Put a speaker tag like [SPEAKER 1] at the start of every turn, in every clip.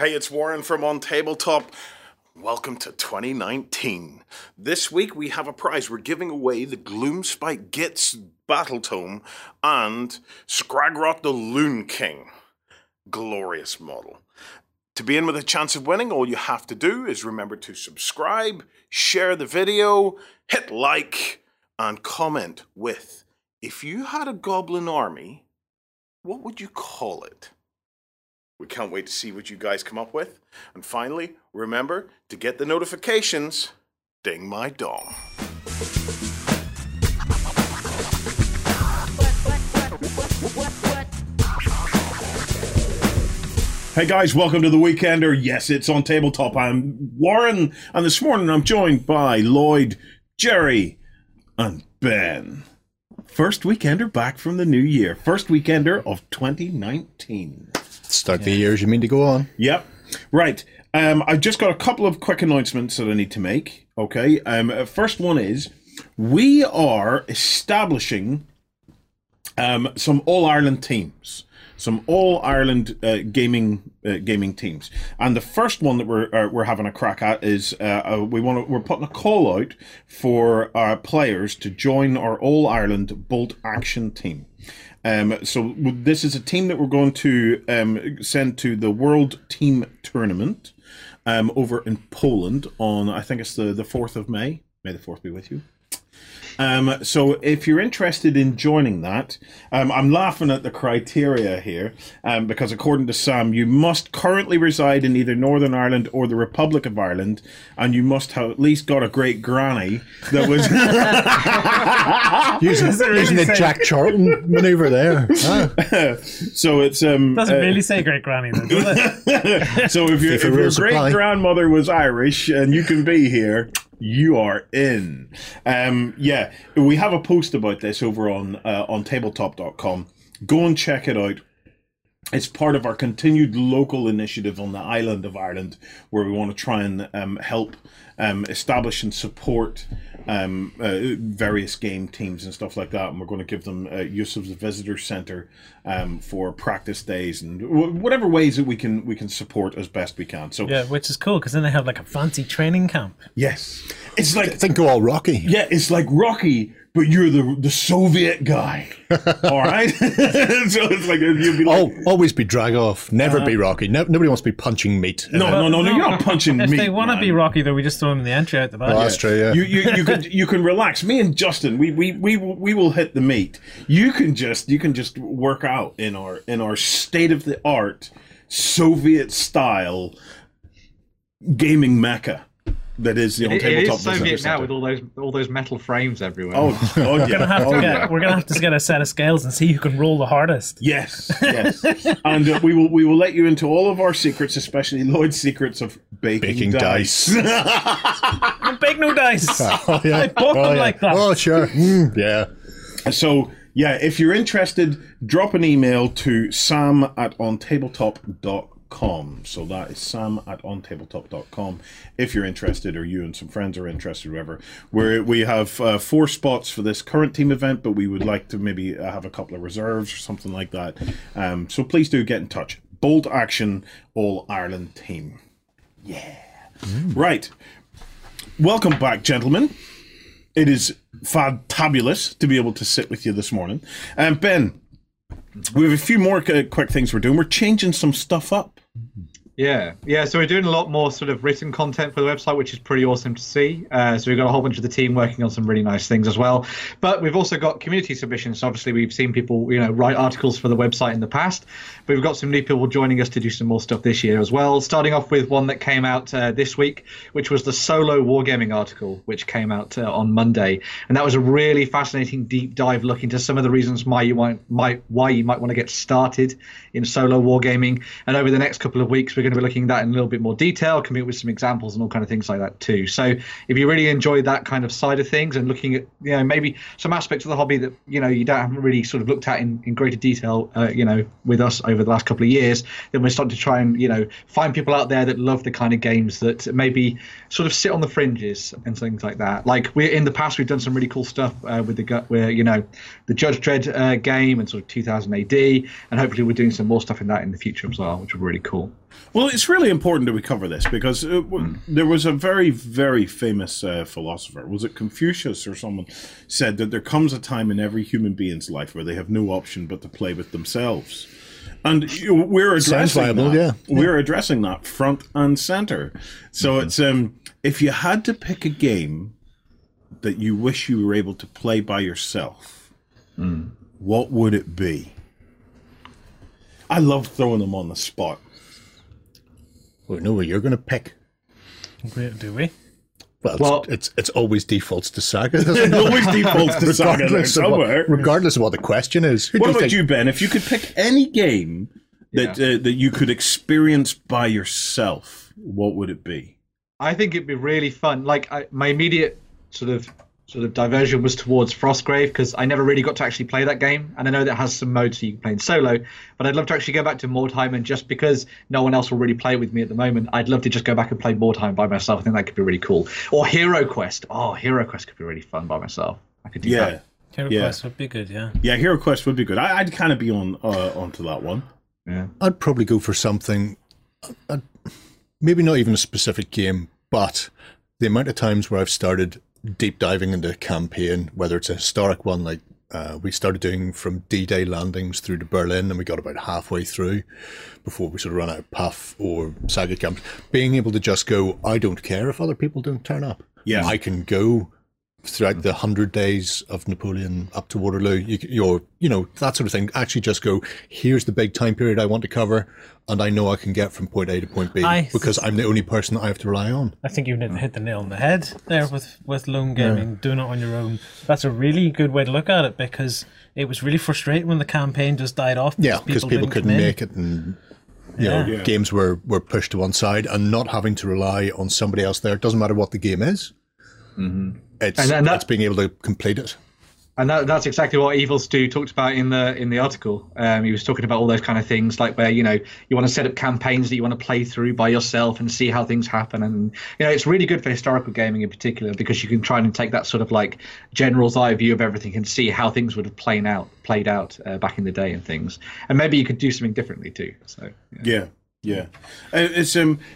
[SPEAKER 1] Hey, it's Warren from On Tabletop. Welcome to 2019. This week we have a prize. We're giving away the Gloomspite Gitz Battle Tome and Skragrott the Loon King. Glorious model. To be in with a chance of winning, all you have to do is remember to subscribe, share the video, hit like, and comment with, if you had a goblin army, what would you call it? We can't wait to see what you guys come up with. And finally, remember to get the notifications, ding my dong. Hey guys, welcome to The Weekender. Yes, it's On Tabletop. I'm Warren, and this morning I'm joined by Lloyd, Jerry, and Ben. First Weekender back from the new year. First Weekender of 2019.
[SPEAKER 2] Start the year as you mean to go on.
[SPEAKER 1] Yep. Right. I've just got a couple of quick announcements that I need to make. Okay. First one is we are establishing some All-Ireland teams. Some All-Ireland gaming teams, and the first one that we're having a crack at is we're putting a call out for our players to join our All-Ireland Bolt Action team. So this is a team that we're going to send to the World Team Tournament over in Poland on, I think it's the 4th of May. May the 4th be with you. So if you're interested in joining that, I'm laughing at the criteria here, because according to Sam, you must currently reside in either Northern Ireland or the Republic of Ireland, and you must have at least got a great granny that was
[SPEAKER 2] using the Jack Charlton maneuver there. Huh?
[SPEAKER 1] So it's
[SPEAKER 3] doesn't really say great granny though, does it?
[SPEAKER 1] So if your great grandmother was Irish and you can be here, you are in. Yeah, we have a post about this over on tabletop.com. Go and check it out. It's part of our continued local initiative on the island of Ireland, where we want to try and help establish and support various game teams and stuff like that. And we're going to give them use of the visitor centre for practice days and whatever ways that we can support as best we can. So
[SPEAKER 3] yeah, which is cool because then they have like a fancy training camp.
[SPEAKER 1] Yes, it's like
[SPEAKER 2] think go all Rocky.
[SPEAKER 1] Yeah, it's like Rocky, but you're the Soviet guy. All right. So it's like you'd be like,
[SPEAKER 2] always be Dragov, never be Rocky. Nobody wants to be punching meat.
[SPEAKER 1] No, you're not punching meat.
[SPEAKER 3] If they want to be Rocky, though, we just throw them in the entry out the back.
[SPEAKER 2] Well, that's true. Yeah.
[SPEAKER 1] You can relax. Me and Justin, we will hit the meat. You can just work out in our state of the art Soviet style gaming mecca. That is the On Tabletop.
[SPEAKER 4] It is Soviet now with all those metal frames everywhere.
[SPEAKER 1] Oh yeah.
[SPEAKER 3] We're gonna have to get a set of scales and see who can roll the hardest.
[SPEAKER 1] Yes. And we will let you into all of our secrets, especially Lloyd's secrets of baking dice.
[SPEAKER 3] I bake no dice.
[SPEAKER 2] Oh, yeah.
[SPEAKER 3] I bought them like that.
[SPEAKER 2] Oh sure. Yeah.
[SPEAKER 1] So yeah, if you're interested, drop an email to sam@ontabletop.com. So that is sam@ontabletop.com if you're interested, or you and some friends are interested, or whatever. We have 4 spots for this current team event, but we would like to maybe have a couple of reserves or something like that. So please do get in touch. Bolt Action All-Ireland team. Yeah. Right. Welcome back, gentlemen. It is fantabulous to be able to sit with you this morning. Ben, we have a few more quick things we're doing. We're changing some stuff up.
[SPEAKER 4] Yeah. So we're doing a lot more sort of written content for the website, which is pretty awesome to see. So we've got a whole bunch of the team working on some really nice things as well. But we've also got community submissions. So obviously, we've seen people, write articles for the website in the past. But we've got some new people joining us to do some more stuff this year as well. Starting off with one that came out this week, which was the solo wargaming article, which came out on Monday. And that was a really fascinating deep dive look into some of the reasons why you might want to get started in solo wargaming. And over the next couple of weeks, we're going to be looking at that in a little bit more detail, coming up with some examples and all kind of things like that too. So if you really enjoy that kind of side of things and looking at maybe some aspects of the hobby that you haven't really sort of looked at in greater detail with us over the last couple of years, then we're starting to try and find people out there that love the kind of games that maybe sort of sit on the fringes and things like that. Like in the past we've done some really cool stuff with the Judge Dredd game and sort of 2000 AD, and hopefully we're doing some more stuff in that in the future as well, which will be really cool.
[SPEAKER 1] Well, it's really important that we cover this because there was a very, very famous philosopher. Was it Confucius or someone said that there comes a time in every human being's life where they have no option but to play with themselves. And we're addressing
[SPEAKER 2] viable,
[SPEAKER 1] that.
[SPEAKER 2] yeah.
[SPEAKER 1] We're addressing that front and center. So it's if you had to pick a game that you wish you were able to play by yourself, what would it be? I love throwing them on the spot.
[SPEAKER 2] We know what you're going to pick.
[SPEAKER 3] Do we?
[SPEAKER 2] Well, it's always defaults to Saga. Doesn't
[SPEAKER 1] It
[SPEAKER 2] it?
[SPEAKER 1] always defaults to Saga there somewhere.
[SPEAKER 2] Regardless of what the question is. Who do
[SPEAKER 1] What
[SPEAKER 2] you
[SPEAKER 1] about
[SPEAKER 2] think?
[SPEAKER 1] you, Ben? If you could pick any game that that you could experience by yourself, what would it be?
[SPEAKER 4] I think it'd be really fun. Like my immediate sort of diversion was towards Frostgrave because I never really got to actually play that game, and I know that has some modes so you can play in solo. But I'd love to actually go back to Mordheim, and just because no one else will really play it with me at the moment, I'd love to just go back and play Mordheim by myself. I think that could be really cool. Or Hero Quest. Oh, Hero Quest could be really fun by myself. I could do that.
[SPEAKER 3] Hero Quest would be good, yeah.
[SPEAKER 1] Yeah, Hero Quest would be good. I'd kind of be onto that one.
[SPEAKER 4] Yeah.
[SPEAKER 2] I'd probably go for something, maybe not even a specific game, but the amount of times where I've started deep diving into a campaign, whether it's a historic one like we started doing from D-Day landings through to Berlin, and we got about halfway through before we sort of ran out of PAF or Saga camps. Being able to just go, I don't care if other people don't turn up.
[SPEAKER 1] Yeah.
[SPEAKER 2] I can go throughout the 100 days of Napoleon up to Waterloo, you know, that sort of thing. Actually just go, here's the big time period I want to cover, and I know I can get from point A to point B because I'm the only person that I have to rely on.
[SPEAKER 3] I think you hit the nail on the head there with lone gaming, doing it on your own. That's a really good way to look at it because it was really frustrating when the campaign just died off.
[SPEAKER 2] Yeah, because people couldn't make it, and you know, games were pushed to one side, and not having to rely on somebody else there. It doesn't matter what the game is. Mm-hmm. It's being able to complete it.
[SPEAKER 4] And that's exactly what Evil Stu talked about in the article. He was talking about all those kind of things, like where you want to set up campaigns that you want to play through by yourself and see how things happen. And it's really good for historical gaming in particular because you can try and take that sort of like general's eye view of everything and see how things would have played out back in the day and things. And maybe you could do something differently too. So
[SPEAKER 1] Yeah, it's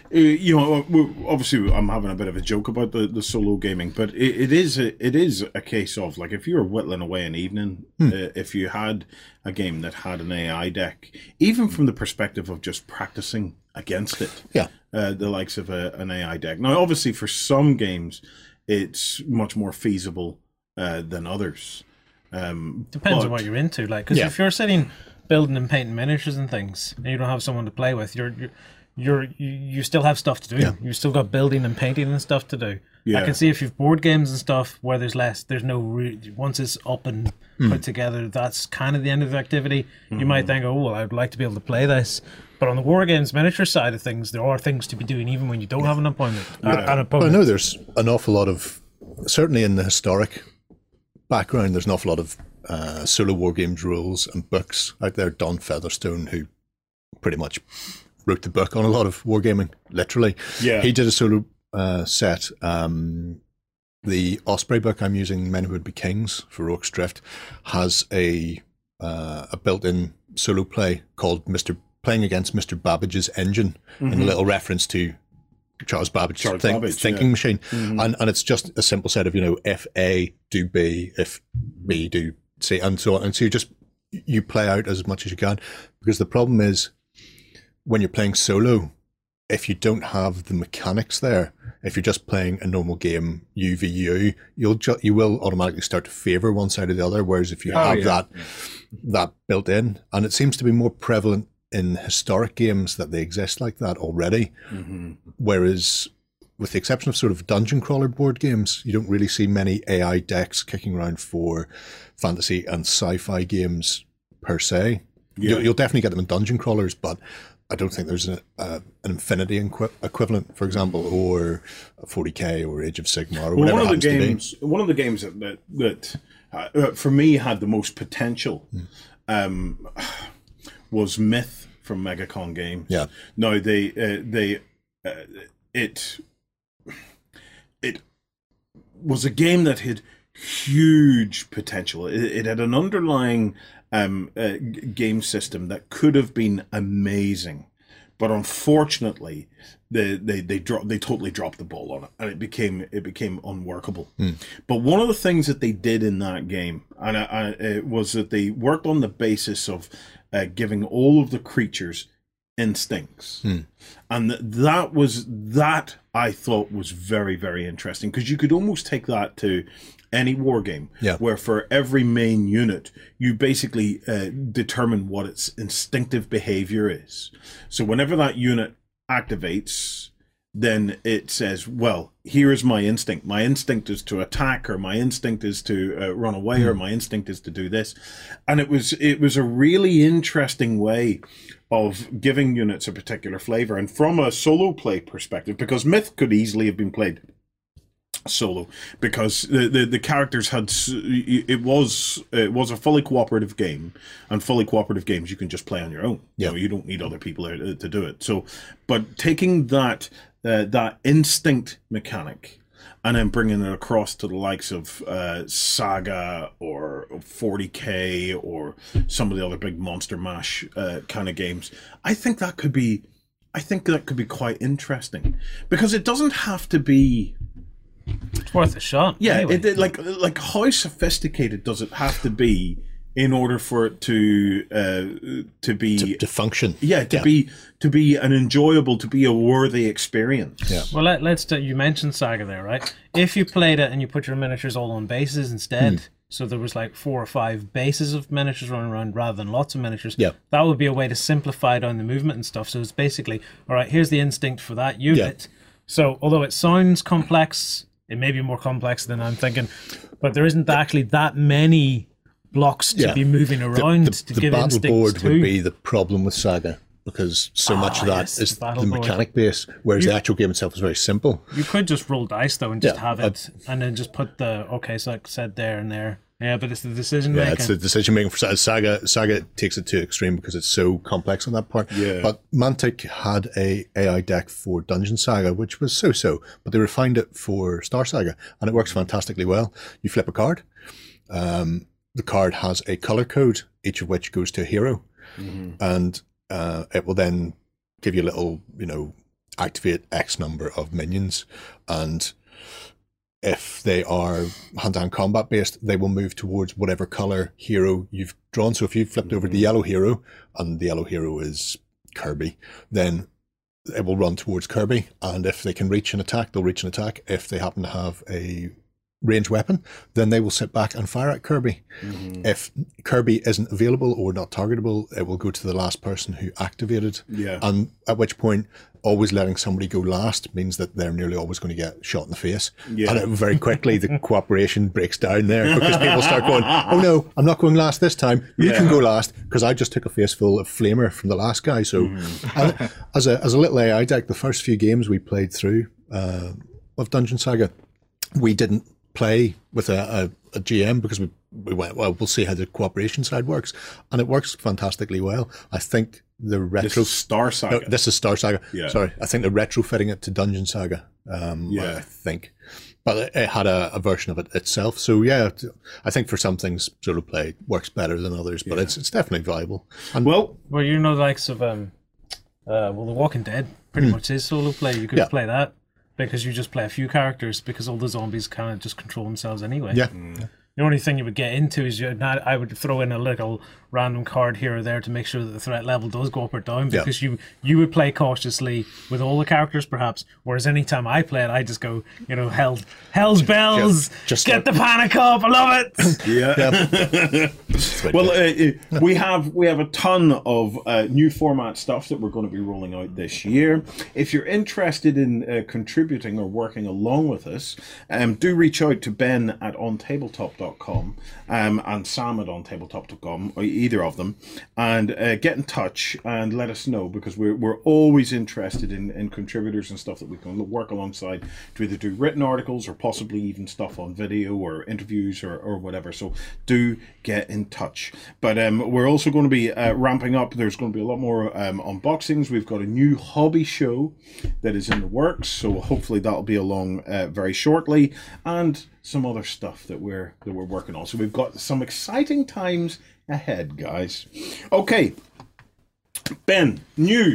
[SPEAKER 1] obviously I'm having a bit of a joke about the solo gaming, but it is a case of like if you were whittling away an evening, if you had a game that had an AI deck, even from the perspective of just practicing against it, the likes of an AI deck. Now, obviously, for some games, it's much more feasible than others.
[SPEAKER 3] Depends on what you're into, like because if you're sitting building and painting miniatures and things, and you don't have someone to play with, you still have stuff to do. Yeah. You've still got building and painting and stuff to do. Yeah. I can see if you've board games and stuff where there's no once it's up and put together, that's kind of the end of the activity. You might think, oh well, I'd like to be able to play this. But on the war games miniature side of things, there are things to be doing even when you don't have an opponent. An opponent.
[SPEAKER 2] I know there's an awful lot of, certainly in the historic background, there's an awful lot of solo war games rules and books out there. Don Featherstone, who pretty much wrote the book on a lot of wargaming, literally. Yeah. He did a solo set. The Osprey book I'm using, Men Who Would Be Kings for Orcs Drift, has a built-in solo play called Playing Against Mr. Babbage's Engine, in a little reference to Charles Babbage's thinking machine. And it's just a simple set of, if A, do B, if B, do C, and so on. And so you play out as much as you can, because the problem is when you're playing solo, if you don't have the mechanics there, if you're just playing a normal game, you v you, you will automatically start to favour one side or the other. Whereas if you have that built in, and it seems to be more prevalent in historic games that they exist like that already. Whereas with the exception of sort of dungeon crawler board games, you don't really see many AI decks kicking around for fantasy and sci-fi games per se. You'll definitely get them in dungeon crawlers, but I don't think there's an Infinity equivalent, for example, or 40K or Age of Sigmar or whatever.
[SPEAKER 1] One of the games that for me had the most potential was Myth from Megacon Games. Yeah. No, it was a game that had huge potential. It had an underlying game system that could have been amazing, but unfortunately, they totally dropped the ball on it, and it became unworkable. But one of the things that they did in that game, and it was that they worked on the basis of giving all of the creatures instincts, and that I thought was very, very interesting, because you could almost take that to any war game, where for every main unit you basically determine what its instinctive behavior is. So whenever that unit activates, then it says, well, here is my instinct. My instinct is to attack, or my instinct is to run away, or my instinct is to do this. And it was a really interesting way of giving units a particular flavor. And from a solo play perspective, because Myth could easily have been played solo, because the characters had, it was a fully cooperative game, and fully cooperative games you can just play on your own. You know, you don't need other people there to do it. So, but taking that instinct mechanic and then bringing it across to the likes of Saga or 40K or some of the other big Monster Mash kind of games, I think that could be quite interesting, because it doesn't have to be.
[SPEAKER 3] It's worth a shot.
[SPEAKER 1] Yeah,
[SPEAKER 3] anyway.
[SPEAKER 1] Like how sophisticated does it have to be in order for it to be
[SPEAKER 2] to function?
[SPEAKER 1] Yeah, to be an enjoyable, to be a worthy experience.
[SPEAKER 2] Yeah.
[SPEAKER 3] Well, you mentioned Saga there, right? If you played it and you put your miniatures all on bases instead, so there was like 4 or 5 bases of miniatures running around rather than lots of miniatures.
[SPEAKER 2] Yeah.
[SPEAKER 3] That would be a way to simplify down the movement and stuff. So it's basically, all right, here's the instinct for that unit. Yeah. So although it sounds complex, it may be more complex than I'm thinking, but there isn't actually that many blocks to be moving around to give instincts to.
[SPEAKER 2] The battle board would be the problem with Saga, because so much of that is the mechanic base, whereas the actual game itself is very simple.
[SPEAKER 3] You could just roll dice though and just have it, and then just put so like said there and there. Yeah, but it's the decision making.
[SPEAKER 2] Yeah, it's the decision making for Saga. Saga takes it to extreme because it's so complex on that part. Yeah. But Mantic had a AI deck for Dungeon Saga, which was so, but they refined it for Star Saga, and it works fantastically well. You flip a card. The card has a color code, each of which goes to a hero, and it will then give you a little, activate X number of minions, and if they are hand-to-hand combat based, they will move towards whatever color hero you've drawn. So if you flipped over the yellow hero, and the yellow hero is Kirby, then it will run towards Kirby. And if they can reach an attack, they'll reach an attack. If they happen to have a ranged weapon, then they will sit back and fire at Kirby. If Kirby isn't available or not targetable, it will go to the last person who activated. Yeah. And at which point, always letting somebody go last means that they're nearly always going to get shot in the face. Yeah. And very quickly, the cooperation breaks down there, because people start going, oh no, I'm not going last this time. You can go last, because I just took a face full of flamer from the last guy. So as a little AI deck, the first few games we played through of Dungeon Saga, we didn't play with a GM, because we went, well, we'll see how the cooperation side works, and it works fantastically well. I think the retro
[SPEAKER 1] this is Star Saga.
[SPEAKER 2] No, this is Star Saga. Yeah. Sorry, I think they're retrofitting it to Dungeon Saga. I think, but it had a version of it itself. So yeah, I think for some things, solo play works better than others, but it's definitely viable. And
[SPEAKER 1] well,
[SPEAKER 3] the likes of The Walking Dead pretty much is solo play. You could play that, because you just play a few characters, because all the zombies kind of just control themselves anyway.
[SPEAKER 2] Yeah.
[SPEAKER 3] The only thing you would get into is I would throw in a little random card here or there to make sure that the threat level does go up or down, because you would play cautiously with all the characters perhaps, whereas anytime I play it, I just go, hell's bells, just get the panic up, I love it.
[SPEAKER 1] Yeah. Well, we have a ton of new format stuff that we're going to be rolling out this year. If you're interested in contributing or working along with us, do reach out to Ben at ontabletop.com and Sam at ontabletop.com, or either of them, and get in touch and let us know, because we're always interested in contributors and stuff that we can work alongside to either do written articles or possibly even stuff on video or interviews or whatever. So do get in touch. But we're also going to be ramping up. There's going to be a lot more unboxings. We've got a new hobby show that is in the works, so hopefully that'll be along very shortly, and some other stuff that we're working on. So we've got some exciting times ahead, guys. Okay, Ben, news.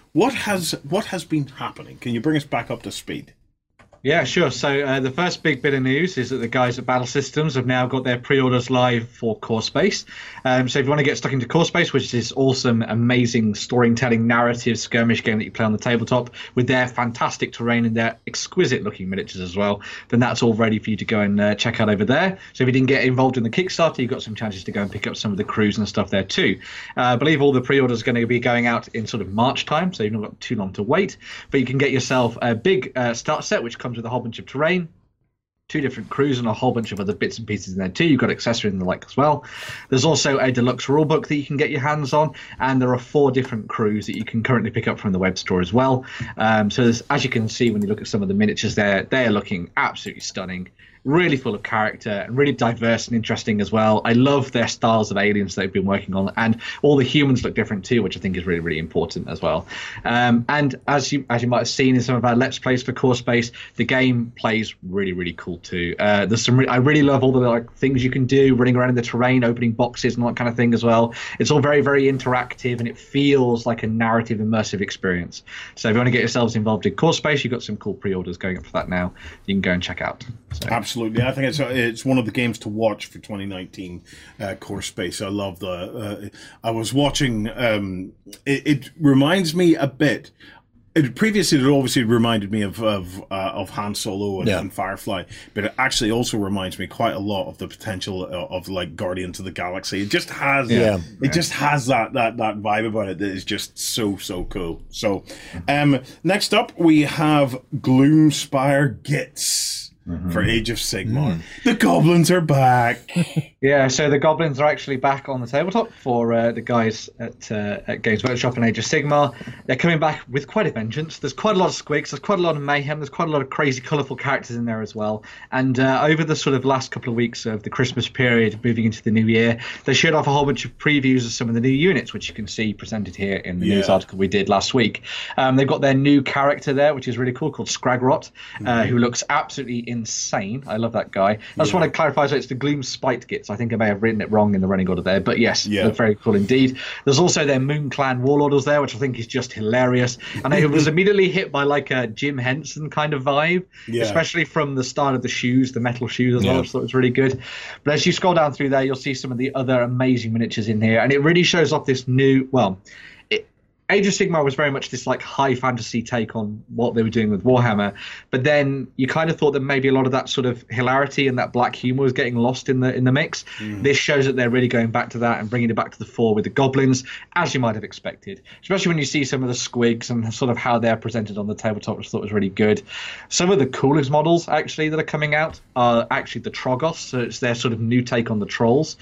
[SPEAKER 1] what has been happening? Can you bring us back up to speed?
[SPEAKER 4] Yeah, sure. So the first big bit of news is that the guys at Battle Systems have now got their pre-orders live for Core Space. So if you want to get stuck into Core Space, which is this awesome, amazing storytelling, narrative skirmish game that you play on the tabletop with their fantastic terrain and their exquisite-looking miniatures as well, then that's all ready for you to go and check out over there. So if you didn't get involved in the Kickstarter, you've got some chances to go and pick up some of the crews and stuff there too. I believe all the pre-orders are going to be going out in sort of March time, so you've not got too long to wait. But you can get yourself a big start set, which comes with a whole bunch of terrain, 2 different crews, and a whole bunch of other bits and pieces in there too. You've got accessories and the like as well. There's also a deluxe rulebook that you can get your hands on, and there are 4 different crews that you can currently pick up from the web store as well. So as you can see when you look at some of the miniatures there, they are looking absolutely stunning. Really full of character and really diverse and interesting as well. I love their styles of aliens they've been working on, and all the humans look different too, which I think is really, really important as well. And as you might have seen in some of our Let's Plays for Core Space, the game plays really, really cool too. There's some I really love all the things you can do, running around in the terrain, opening boxes and all that kind of thing as well. It's all very, very interactive, and it feels like a narrative, immersive experience. So if you want to get yourselves involved in Core Space, you've got some cool pre-orders going up for that now. You can go and check out. So.
[SPEAKER 1] Absolutely, I think it's one of the games to watch for 2019 Core Space. I love I was watching. It reminds me a bit. Previously, it obviously reminded me of Han Solo and Firefly, but it actually also reminds me quite a lot of the potential of like Guardians of the Galaxy. It just has just has that vibe about it that is just so cool. So, next up we have Gloomspire Gitz. For Age of Sigmar. The goblins are back.
[SPEAKER 4] Yeah, so the goblins are actually back on the tabletop for the guys at Games Workshop and Age of Sigmar. They're coming back with quite a vengeance. There's quite a lot of squigs, there's quite a lot of mayhem, there's quite a lot of crazy, colourful characters in there as well. And over the sort of last couple of weeks of the Christmas period, moving into the new year, they showed off a whole bunch of previews of some of the new units, which you can see presented here in the news article we did last week. They've got their new character there, which is really cool, called Scragrot, who looks absolutely insane. I love that guy. I just want to clarify, so it's the Gloom Spite Gitz. I think I may have written it wrong in the running order there, but yes, they're very cool indeed. There's also their Moon Clan Warlords there, which I think is just hilarious. And I was immediately hit by like a Jim Henson kind of vibe, especially from the start of the shoes, the metal shoes as well, which I thought was really good. But as you scroll down through there, you'll see some of the other amazing miniatures in here, and it really shows off this new, Age of Sigmar was very much this like high fantasy take on what they were doing with Warhammer, but then you kind of thought that maybe a lot of that sort of hilarity and that black humor was getting lost in the mix. This shows that they're really going back to that and bringing it back to the fore with the goblins, as you might have expected, especially when you see some of the squigs and sort of how they're presented on the tabletop, which I thought was really good. Some of the coolest models actually that are coming out are actually the Troggoths, so it's their sort of new take on the trolls.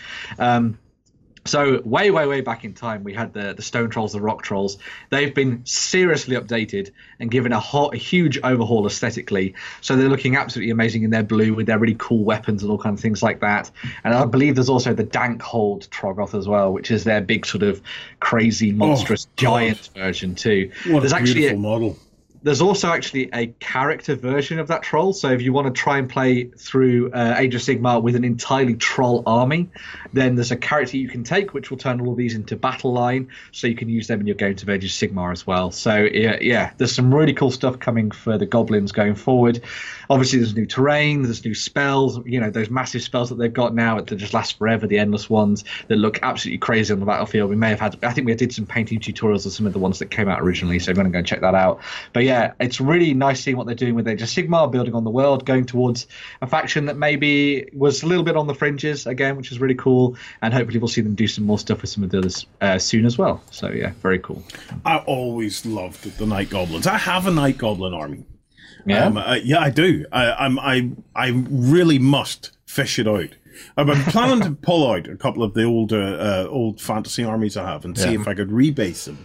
[SPEAKER 4] So way back in time, we had the Stone Trolls, the Rock Trolls. They've been seriously updated and given a huge overhaul aesthetically. So they're looking absolutely amazing in their blue with their really cool weapons and all kinds of things like that. And I believe there's also the Dankhold Troggoth as well, which is their big sort of crazy, monstrous giant version too.
[SPEAKER 1] What a beautiful model.
[SPEAKER 4] There's also actually a character version of that troll. So if you want to try and play through Age of Sigmar with an entirely troll army, then there's a character you can take, which will turn all of these into battle line. So you can use them in your games of Age of Sigmar as well. So yeah, there's some really cool stuff coming for the goblins going forward. Obviously, there's new terrain, there's new spells, those massive spells that they've got now that just last forever, the endless ones that look absolutely crazy on the battlefield. We may have had, I think we did some painting tutorials of some of the ones that came out originally, so if you want to go and check that out. But yeah, it's really nice seeing what they're doing with Age of Sigmar, building on the world, going towards a faction that maybe was a little bit on the fringes again, which is really cool, and hopefully we'll see them do some more stuff with some of the others soon as well. So yeah, very cool.
[SPEAKER 1] I always loved the Night Goblins. I have a Night Goblin army.
[SPEAKER 4] Yeah,
[SPEAKER 1] yeah, I do. I really must fish it out. I've been planning to pull out a couple of the old fantasy armies I have and see if I could rebase them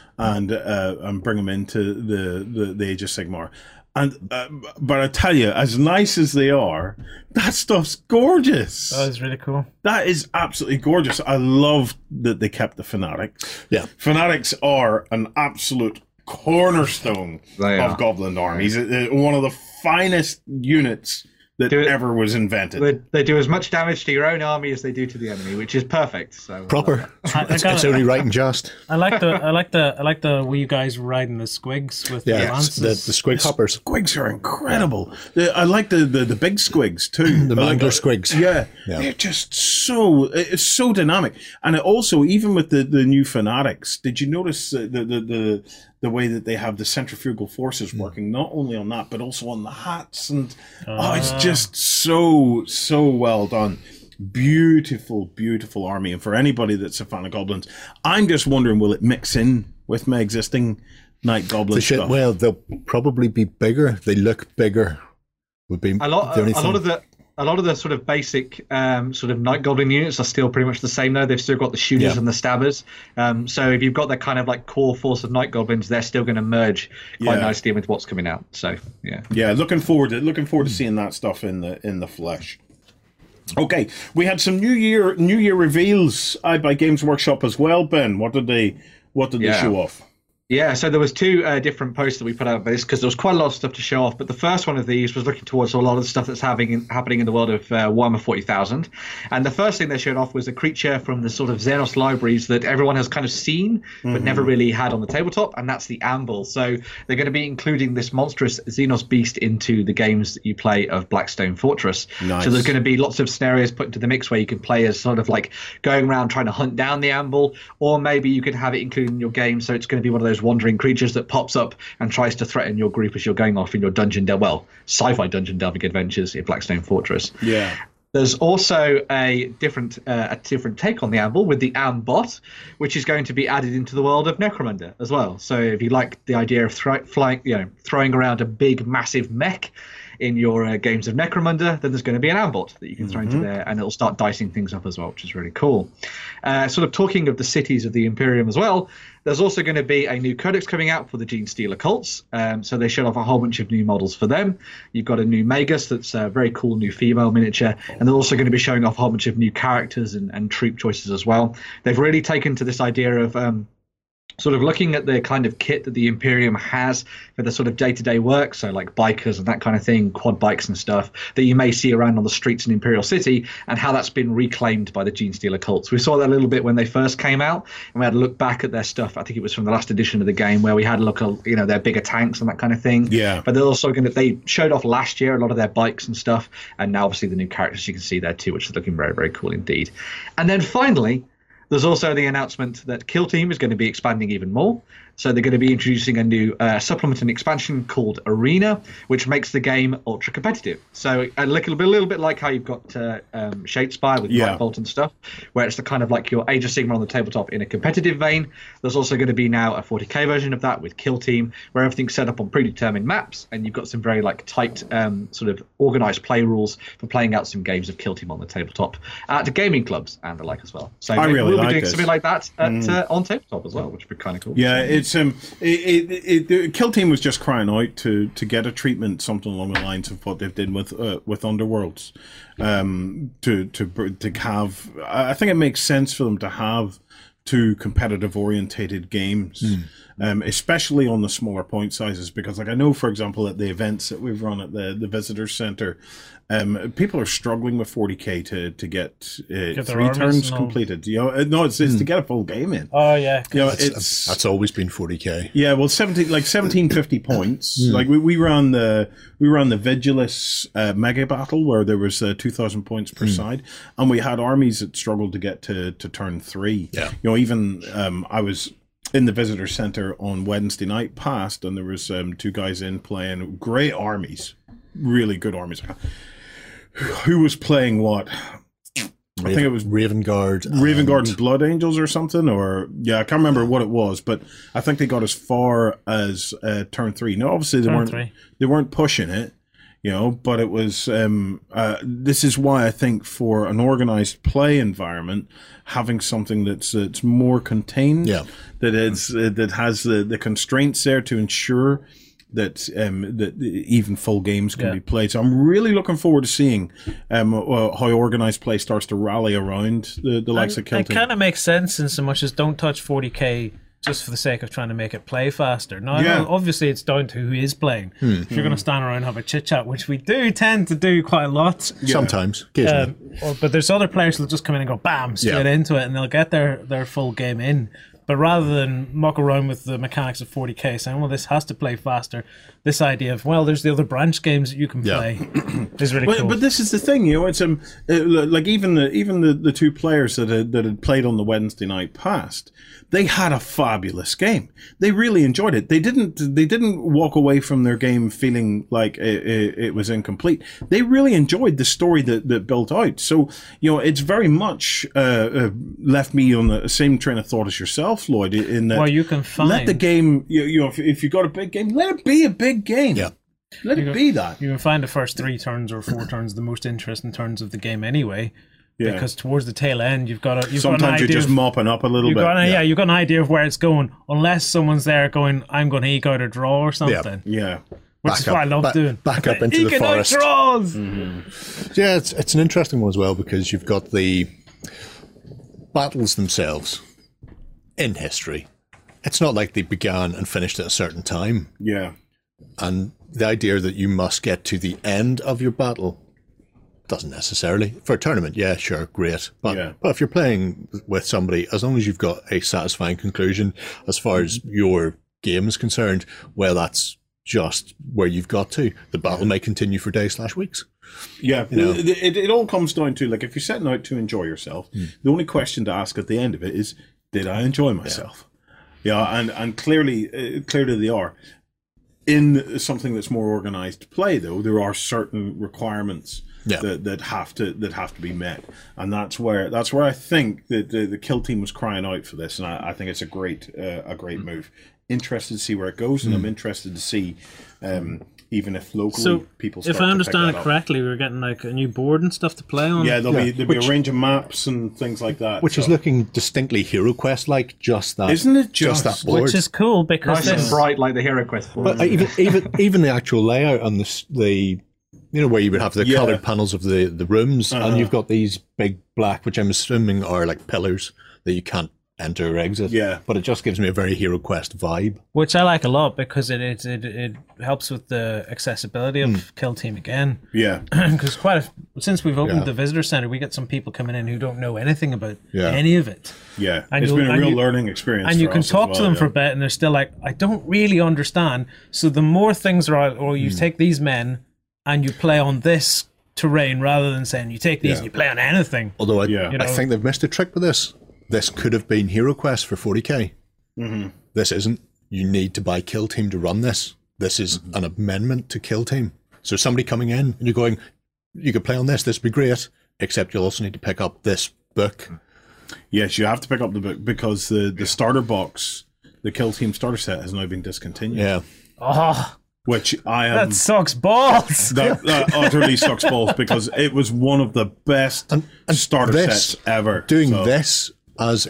[SPEAKER 1] and bring them into the Age of Sigmar. And but I tell you, as nice as they are, that stuff's gorgeous.
[SPEAKER 3] That is really cool.
[SPEAKER 1] That is absolutely gorgeous. I love that they kept the Fanatics.
[SPEAKER 2] Yeah,
[SPEAKER 1] Fanatics are an absolute cornerstone of Goblin armies. One of the finest units that ever was invented.
[SPEAKER 4] They do as much damage to your own army as they do to the enemy, which is perfect. So
[SPEAKER 2] proper. It's only right and just.
[SPEAKER 3] I like the wee guys riding the squigs with the lances.
[SPEAKER 2] the squig hoppers.
[SPEAKER 1] Squigs are incredible. I like the big squigs too.
[SPEAKER 2] The Mangler squigs.
[SPEAKER 1] Yeah, they're just it's so dynamic. And it also, even with the new fanatics, did you notice the way that they have the centrifugal forces working not only on that but also on the hats, and it's just so well done. Beautiful army. And for anybody that's a fan of goblins, I'm just wondering, will it mix in with my existing Night Goblin stuff?
[SPEAKER 2] Well, they'll probably be bigger. They look bigger. Would be
[SPEAKER 4] a lot of the sort of basic sort of Night Goblin units are still pretty much the same though. They've still got the shooters and the stabbers. So if you've got that kind of like core force of Night Goblins, they're still going to merge quite nicely with what's coming out. So yeah, looking forward to seeing that stuff in the flesh. Okay, we had some New Year reveals by Games Workshop as well. Ben, what did they show off? Yeah, so there was two different posts that we put out for this because there was quite a lot of stuff to show off. But the first one of these was looking towards a lot of the stuff that's happening in the world of Warhammer 40,000. And the first thing they showed off was a creature from the sort of Xenos libraries that everyone has kind of seen but never really had on the tabletop, and that's the Amble. So they're going to be including this monstrous Xenos beast into the games that you play of Blackstone Fortress.
[SPEAKER 1] Nice.
[SPEAKER 4] So there's going to be lots of scenarios put into the mix where you can play as sort of like going around trying to hunt down the Amble, or maybe you could have it included in your game. So it's going to be one of those wandering creatures that pops up and tries to threaten your group as you're going off in your sci-fi dungeon delving adventures in Blackstone Fortress.
[SPEAKER 1] Yeah.
[SPEAKER 4] There's also a different take on the Amble with the Ambot, which is going to be added into the world of Necromunda as well. So if you like the idea of throwing around a big, massive mech in your games of Necromunda, then there's going to be an Ambot that you can throw into there, and it'll start dicing things up as well, which is really cool. Sort of talking of the cities of the Imperium as well, there's also going to be a new codex coming out for the Genestealer cults. So they showed off a whole bunch of new models for them. You've got a new Magus that's a very cool new female miniature, and they're also going to be showing off a whole bunch of new characters and troop choices as well. They've really taken to this idea of sort of looking at the kind of kit that the Imperium has for the sort of day-to-day work, so like bikers and that kind of thing, quad bikes and stuff that you may see around on the streets in Imperial City, and how that's been reclaimed by the Genestealer cults. We saw that a little bit when they first came out, and we had a look back at their stuff. I think it was from the last edition of the game where we had a look at, their bigger tanks and that kind of thing.
[SPEAKER 1] Yeah.
[SPEAKER 4] But they're also they showed off last year a lot of their bikes and stuff, and now obviously the new characters you can see there too, which is looking very, very cool indeed. And then finally, there's also the announcement that Kill Team is going to be expanding even more. So they're going to be introducing a new supplement and expansion called Arena, which makes the game ultra competitive. So a little bit like how you've got Shadespire with Black Bolt and stuff, where it's the kind of like your Age of Sigmar on the tabletop in a competitive vein. There's also going to be now a 40k version of that with Kill Team, where everything's set up on predetermined maps, and you've got some very like tight sort of organized play rules for playing out some games of Kill Team on the tabletop at gaming clubs and the like as well. So we'll be doing something like that on tabletop as well, which would be kind of cool.
[SPEAKER 1] Yeah, it's Kill Team was just crying out to get a treatment something along the lines of what they've did with Underworlds, to have. I think it makes sense for them to have two competitive orientated games, especially on the smaller point sizes, because like I know, for example, at the events that we've run at the visitor center, people are struggling with 40k to get 3 turns completed. It's to get a full game in.
[SPEAKER 3] Oh yeah,
[SPEAKER 2] that's always been 40k.
[SPEAKER 1] Yeah, well, 1750 points. Like we ran the Vigilus mega battle where there was 2,000 points per side, and we had armies that struggled to get to turn 3.
[SPEAKER 2] Yeah,
[SPEAKER 1] even I was in the visitor center on Wednesday night past, and there was 2 guys in playing great armies, really good armies. Who was playing what? I think it was
[SPEAKER 2] Raven Guard
[SPEAKER 1] and Blood Angels or something, or I can't remember what it was, but I think they got as far as turn 3. Now, obviously they weren't pushing it, but it was. This is why I think for an organized play environment, having something that's more contained, that has the constraints there to ensure that even full games can be played. So I'm really looking forward to seeing how organized play starts to rally around the likes of Kill Team.
[SPEAKER 3] It kind of makes sense in so much as don't touch 40k just for the sake of trying to make it play faster. Now,
[SPEAKER 1] Yeah.
[SPEAKER 3] obviously, it's down to who is playing. If you're going to stand around and have a chit chat, which we do tend to do quite a lot.
[SPEAKER 2] Sometimes, occasionally.
[SPEAKER 3] But there's other players who'll just come in and go bam straight into it, and they'll get their full game in. But rather than muck around with the mechanics of 40k, saying, well, this has to play faster, this idea of, well, there's the other branch games that you can play is really cool.
[SPEAKER 1] But this is the thing, it's like even the two players that had played on the Wednesday night past, they had a fabulous game. They really enjoyed it. They didn't walk away from their game feeling like it was incomplete. They really enjoyed the story that built out. So it's very much left me on the same train of thought as yourself, Lloyd. In that,
[SPEAKER 3] you can find,
[SPEAKER 1] let the game. If you got a big game, let it be a big game.
[SPEAKER 2] Yeah.
[SPEAKER 1] Let it be that.
[SPEAKER 3] You can find the first 3 turns or 4 turns the most interesting turns of the game anyway. Yeah. Because towards the tail end,
[SPEAKER 1] sometimes you're just mopping up a little bit.
[SPEAKER 3] You've got an idea of where it's going, unless someone's there going, I'm going to eke out a draw or something.
[SPEAKER 1] Yeah.
[SPEAKER 3] Which is what I love doing.
[SPEAKER 2] Back up into the forest.
[SPEAKER 3] Draws.
[SPEAKER 2] Yeah, it's an interesting one as well, because you've got the battles themselves in history. It's not like they began and finished at a certain time.
[SPEAKER 1] Yeah.
[SPEAKER 2] And the idea that you must get to the end of your battle doesn't necessarily. For a tournament, yeah, sure, great. But if you're playing with somebody, as long as you've got a satisfying conclusion as far as your game is concerned, well, that's just where you've got to. The battle may continue for days/weeks.
[SPEAKER 1] Yeah, it all comes down to, like, if you're setting out to enjoy yourself, the only question to ask at the end of it is, did I enjoy myself? And clearly they are. In something that's more organized play, though, there are certain requirements that have to be met, and that's where I think that the Kill Team was crying out for this, and I think it's a great move. Interested to see where it goes, and I'm interested to see even if locally people start
[SPEAKER 3] if I understand
[SPEAKER 1] to
[SPEAKER 3] it correctly, we're getting like a new board and stuff to play on.
[SPEAKER 1] Yeah, there'll be a range of maps and things like that,
[SPEAKER 2] which is looking distinctly Hero Quest like. Just that,
[SPEAKER 1] isn't it? Just
[SPEAKER 2] that board,
[SPEAKER 3] which is cool because
[SPEAKER 4] nice and bright like the Hero Quest board.
[SPEAKER 2] But even the actual layout on the where you would have the coloured panels of the rooms, and you've got these big black, which I'm assuming are like pillars that you can't enter or exit.
[SPEAKER 1] Yeah.
[SPEAKER 2] But it just gives me a very Hero Quest vibe.
[SPEAKER 3] Which I like a lot, because it helps with the accessibility of Kill Team again.
[SPEAKER 1] Yeah.
[SPEAKER 3] Because since we've opened the visitor center, we get some people coming in who don't know anything about any of it.
[SPEAKER 1] Yeah. And it's been a real learning experience.
[SPEAKER 3] And you can talk to them for a bit, and they're still like, I don't really understand. So the more things are out, or you take these men and you play on this terrain, rather than saying you take these and you play on anything.
[SPEAKER 2] Although I think they've missed a trick with this. This could have been Hero Quest for 40k. This isn't. You need to buy Kill Team to run this. This is an amendment to Kill Team. So somebody coming in and you're going, you could play on this would be great, except you'll also need to pick up this book.
[SPEAKER 1] Yes, you have to pick up the book, because the starter box, the Kill Team starter set, has now been discontinued.
[SPEAKER 2] Yeah.
[SPEAKER 3] Oh,
[SPEAKER 1] which I am.
[SPEAKER 3] That sucks balls.
[SPEAKER 1] That utterly sucks balls, because it was one of the best starter sets ever.
[SPEAKER 2] Doing this as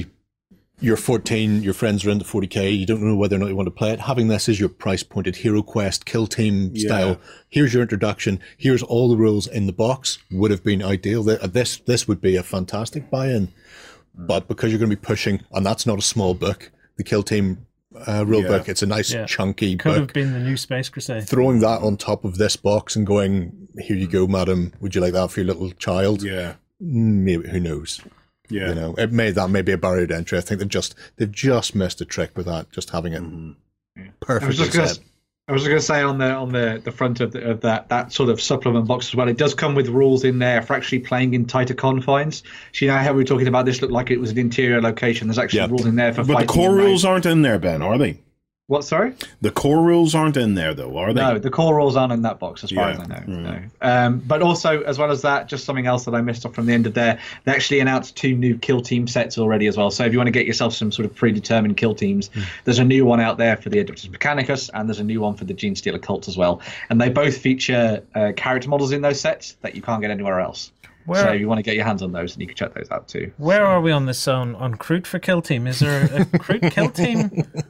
[SPEAKER 2] you're 14, your friends are into 40k, you don't know whether or not you want to play it. Having this as your price pointed Hero Quest, Kill Team style, here's your introduction, here's all the rules in the box, would have been ideal. This would be a fantastic buy-in. But because you're going to be pushing, and that's not a small book, the Kill Team rule book, it's a nice chunky
[SPEAKER 3] Could
[SPEAKER 2] book.
[SPEAKER 3] have been the new Space Crusade.
[SPEAKER 2] Throwing that on top of this box and going, here you go, madam, would you like that for your little child?
[SPEAKER 1] Yeah.
[SPEAKER 2] Maybe, who knows?
[SPEAKER 1] Yeah.
[SPEAKER 2] That may be a barrier to entry. I think they've just missed a trick with that, just having it perfectly set.
[SPEAKER 4] I was just going to say on the front of that sort of supplement box as well, it does come with rules in there for actually playing in tighter confines. So you know how we were talking about this looked like it was an interior location. There's actually rules in there for fighting.
[SPEAKER 1] But the core rules aren't in there, Ben, are they?
[SPEAKER 4] What, sorry?
[SPEAKER 1] The core rules aren't in there, though, are they?
[SPEAKER 4] No, the core rules aren't in that box, as far as I know. No. But also, as well as that, just something else that I missed off from the end of there, they actually announced 2 new Kill Team sets already as well. So if you want to get yourself some sort of predetermined Kill Teams, there's a new one out there for the Adeptus Mechanicus, and there's a new one for the Genestealer Cult as well. And they both feature character models in those sets that you can't get anywhere else. So if you want to get your hands on those, and you can check those out too.
[SPEAKER 3] Where are we on this on Kroot for Kill Team? Is there a Kroot Kill Team?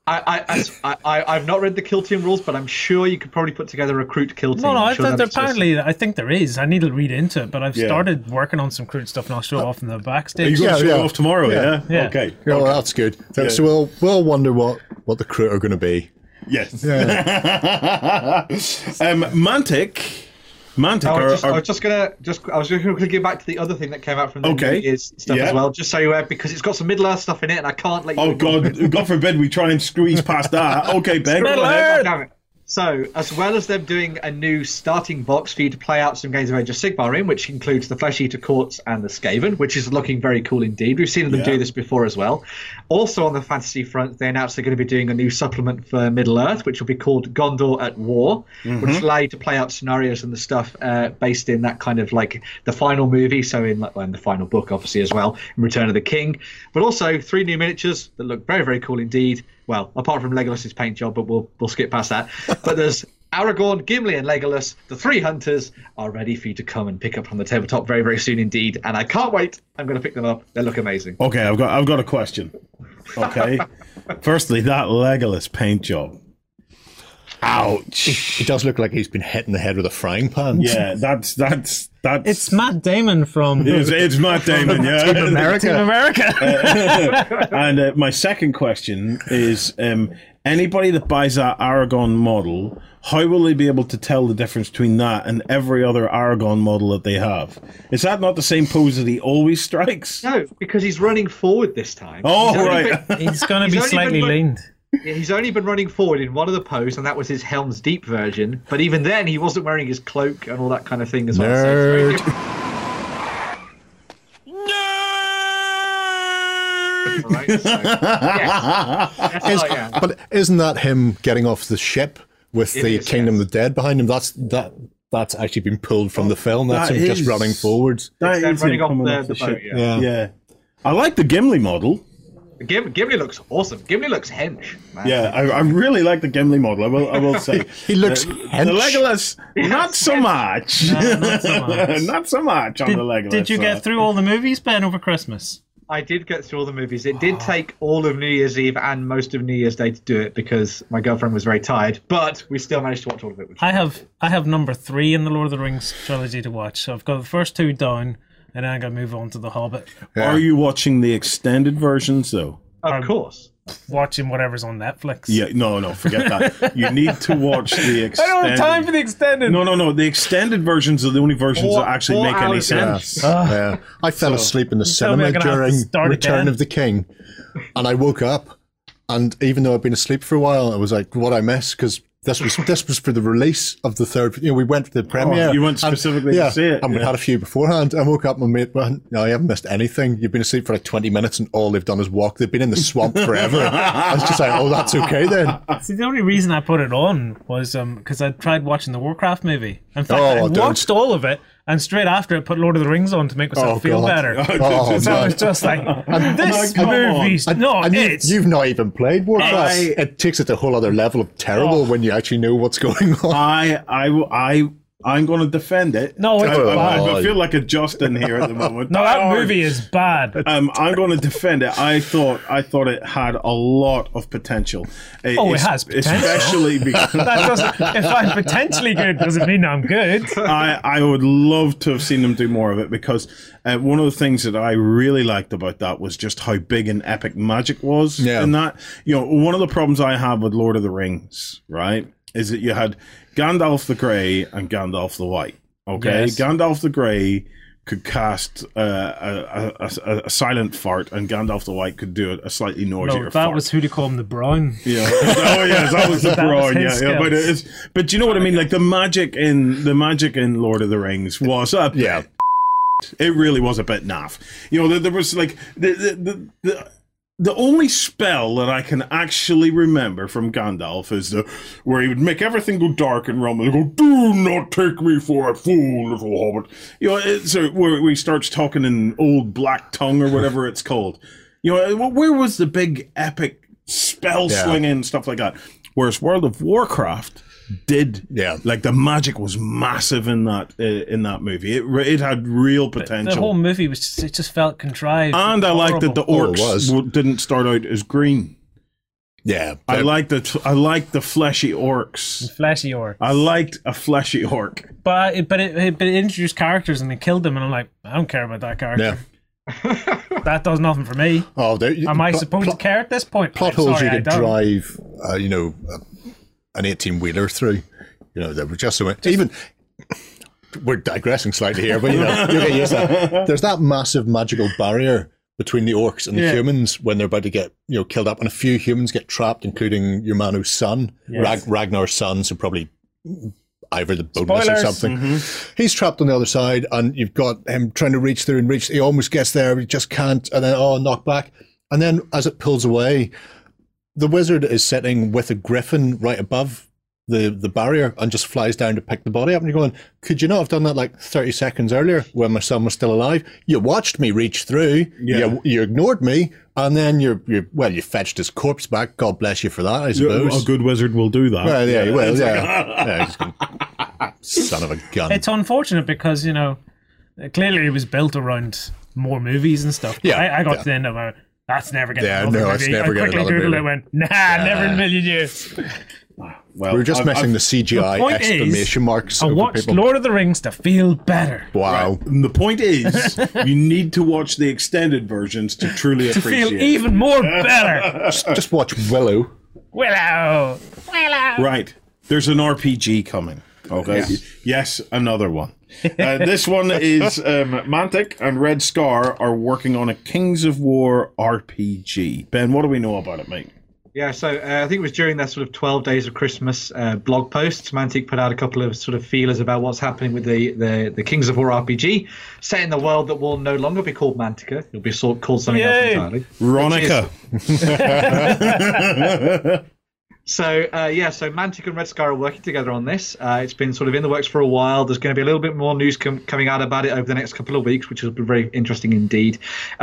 [SPEAKER 4] I've not read the kill team rules, but I'm sure you could probably put together a recruit kill team.
[SPEAKER 3] No,
[SPEAKER 4] Apparently,
[SPEAKER 3] I think there is. I need to read into it, but I've started working on some crude stuff, and I'll show off in the backstage.
[SPEAKER 1] Are you going to show off tomorrow? Yeah.
[SPEAKER 3] Yeah.
[SPEAKER 1] Okay.
[SPEAKER 2] Yeah, well, that's good. So we'll wonder what the crew are going to be.
[SPEAKER 1] Yes.
[SPEAKER 2] Yeah.
[SPEAKER 1] Mantic.
[SPEAKER 4] I was just gonna get back to the other thing that came out from the New Year's stuff as well, just so you're aware, because it's got some Middle Earth stuff in it, and I can't let you.
[SPEAKER 1] Oh God forbid we try and squeeze past that. Okay, Ben.
[SPEAKER 4] Damn it. So, as well as them doing a new starting box for you to play out some games of Age of Sigmar in, which includes the Flesh Eater Courts and the Skaven, which is looking very cool indeed. We've seen them do this before as well. Also on the fantasy front, they announced they're going to be doing a new supplement for Middle Earth, which will be called Gondor at War, which will allow you to play out scenarios and the stuff based in that kind of like the final movie, so in the final book, obviously, as well, in Return of the King. But also 3 new miniatures that look very, very cool indeed. Well, apart from Legolas's paint job, but we'll skip past that. But there's Aragorn, Gimli, and Legolas. The 3 hunters are ready for you to come and pick up from the tabletop very, very soon indeed. And I can't wait. I'm going to pick them up. They look amazing.
[SPEAKER 1] Okay, I've got a question. Okay, firstly, that Legolas paint job. Ouch!
[SPEAKER 2] He does look like he's been hit in the head with a frying pan.
[SPEAKER 1] Yeah, that's.
[SPEAKER 3] It's Matt Damon from.
[SPEAKER 1] It's Matt Damon. Yeah,
[SPEAKER 2] Team America.
[SPEAKER 3] Team America.
[SPEAKER 1] And my second question is: anybody that buys that Aragon model, how will they be able to tell the difference between that and every other Aragon model that they have? Is that not the same pose that he always strikes?
[SPEAKER 4] No, because he's running forward this time.
[SPEAKER 1] Oh, right.
[SPEAKER 3] He's going to be slightly leaned.
[SPEAKER 4] He's only been running forward in one of the poses, and that was his Helm's Deep version. But even then, he wasn't wearing his cloak and all that kind of thing as well.
[SPEAKER 2] Nerd. But isn't that him getting off the ship with the Kingdom of the Dead behind him? That's actually been pulled from the film. That's him just running forwards.
[SPEAKER 4] That is running off the boat.
[SPEAKER 1] Yeah. I like the Gimli model.
[SPEAKER 4] Gimli looks awesome. Gimli looks hench, man.
[SPEAKER 1] Yeah, I really like the Gimli model. I will say
[SPEAKER 2] he looks hench.
[SPEAKER 1] The Legolas, not so much.
[SPEAKER 3] No, not so much.
[SPEAKER 1] Not so much on the Legolas.
[SPEAKER 3] Did you get through all the movies, Ben, over Christmas?
[SPEAKER 4] I did get through all the movies. It did take all of New Year's Eve and most of New Year's Day to do it because my girlfriend was very tired. But we still managed to watch all of it.
[SPEAKER 3] I have number 3 in the Lord of the Rings trilogy to watch. So I've got the first 2 down, and then I got to move on to The Hobbit.
[SPEAKER 1] Yeah. Are you watching the extended versions though?
[SPEAKER 4] Of course.
[SPEAKER 3] Watching whatever's on Netflix.
[SPEAKER 1] Yeah, no, forget that. You need to watch the extended.
[SPEAKER 3] I don't have time for the extended.
[SPEAKER 1] No. The extended versions are the only versions that actually make any sense.
[SPEAKER 2] Yeah. I fell asleep in the cinema during Return of the King, and I woke up, and even though I'd been asleep for a while, I was like, "What I missed?" Because this was for the release of the third. We went to the premiere.
[SPEAKER 1] Oh, you went specifically to see it,
[SPEAKER 2] and we had a few beforehand. I woke up and my mate went, "No, you haven't missed anything. You've been asleep for like 20 minutes, and all they've done is walk. They've been in the swamp forever." I was just like, "Oh, that's okay then."
[SPEAKER 3] See, the only reason I put it on was because I tried watching the Warcraft movie. In fact, I watched all of it, and straight after it, put Lord of the Rings on to make myself feel better. So I was just like, "This movie's not it."
[SPEAKER 2] You've not even played Warcraft. It takes it to a whole other level of terrible when you actually know what's going on.
[SPEAKER 1] I'm going to defend it.
[SPEAKER 3] No, it's bad.
[SPEAKER 1] I feel like a Justin here at the moment.
[SPEAKER 3] No, that movie is bad.
[SPEAKER 1] I'm going to defend it. I thought it had a lot of potential.
[SPEAKER 3] It has potential.
[SPEAKER 1] Especially because
[SPEAKER 3] if I'm potentially good, doesn't mean I'm good.
[SPEAKER 1] I would love to have seen them do more of it because one of the things that I really liked about that was just how big and epic magic was in that. You know, one of the problems I have with Lord of the Rings, right, is that you had Gandalf the Grey and Gandalf the White. Okay, yes. Gandalf the Grey could cast a silent fart, and Gandalf the White could do a slightly noisier fart.
[SPEAKER 3] That was who they call him, the Brown.
[SPEAKER 1] Yeah. Oh yes, that was the Brown. Yeah. But you know what I mean? Like the magic in Lord of the Rings was up.
[SPEAKER 2] Yeah.
[SPEAKER 1] It really was a bit naff. You know, there was like the only spell that I can actually remember from Gandalf is where he would make everything go dark and rumble and go, "Do not take me for a fool, little hobbit." You know, so where he starts talking in old black tongue or whatever it's called. You know, where was the big epic spell swinging and stuff like that? Whereas World of Warcraft did, like the magic was massive in that movie. It had real potential.
[SPEAKER 3] The whole movie it just felt contrived,
[SPEAKER 1] and I liked that the orcs didn't start out as green.
[SPEAKER 2] Yeah,
[SPEAKER 1] I like the fleshy orcs.
[SPEAKER 3] Fleshy orc.
[SPEAKER 1] I liked a fleshy orc.
[SPEAKER 3] But it introduced characters and it killed them, and I'm like, I don't care about that character. That does nothing for me.
[SPEAKER 2] Oh,
[SPEAKER 3] am I supposed to care at this point?
[SPEAKER 2] Plot holes you could drive, an 18-wheeler through. They were just so even. We're digressing slightly here, but you'll get used to that. There's that massive magical barrier between the orcs and the humans when they're about to get killed up, and a few humans get trapped, including your Manu's son, Ragnar's son, so probably either the bonus or something. Mm-hmm. He's trapped on the other side, and you've got him trying to reach through and reach. He almost gets there, he just can't, and then knock back. And then as it pulls away, the wizard is sitting with a griffin right above the barrier and just flies down to pick the body up, and you're going, could you not have done that like 30 seconds earlier when my son was still alive? You watched me reach through, you ignored me, and then you fetched his corpse back. God bless you for that, I suppose.
[SPEAKER 1] A good wizard will do that.
[SPEAKER 2] Well, yeah, he will, son of a gun.
[SPEAKER 3] It's unfortunate because, clearly it was built around more movies and stuff.
[SPEAKER 2] Yeah,
[SPEAKER 3] I got to the end of it. That's never getting
[SPEAKER 2] another movie.
[SPEAKER 3] It's never
[SPEAKER 2] getting another
[SPEAKER 3] movie. I quickly Googled
[SPEAKER 2] movie.
[SPEAKER 3] it and went, never in a million years.
[SPEAKER 1] Well,
[SPEAKER 2] we're just missing the CGI exclamation marks.
[SPEAKER 3] I watched Lord of the Rings to feel better.
[SPEAKER 2] Wow.
[SPEAKER 1] Right. And the point is, you need to watch the extended versions to truly appreciate it.
[SPEAKER 3] To feel even more better.
[SPEAKER 2] Just watch Willow.
[SPEAKER 1] Right. There's an RPG coming. Okay. Yes, another one. This one is Mantic and Red Scar are working on a Kings of War RPG. Ben, what do we know about it, mate?
[SPEAKER 4] Yeah, so I think it was during their sort of 12 Days of Christmas blog posts, Mantic put out a couple of sort of feelers about what's happening with the Kings of War RPG, set in the world that will no longer be called Mantica. It'll be called something else entirely.
[SPEAKER 1] Ronica.
[SPEAKER 4] So Mantic and Red Scar are working together on this. It's been sort of in the works for a while. There's going to be a little bit more news coming out about it over the next couple of weeks, which will be very interesting indeed.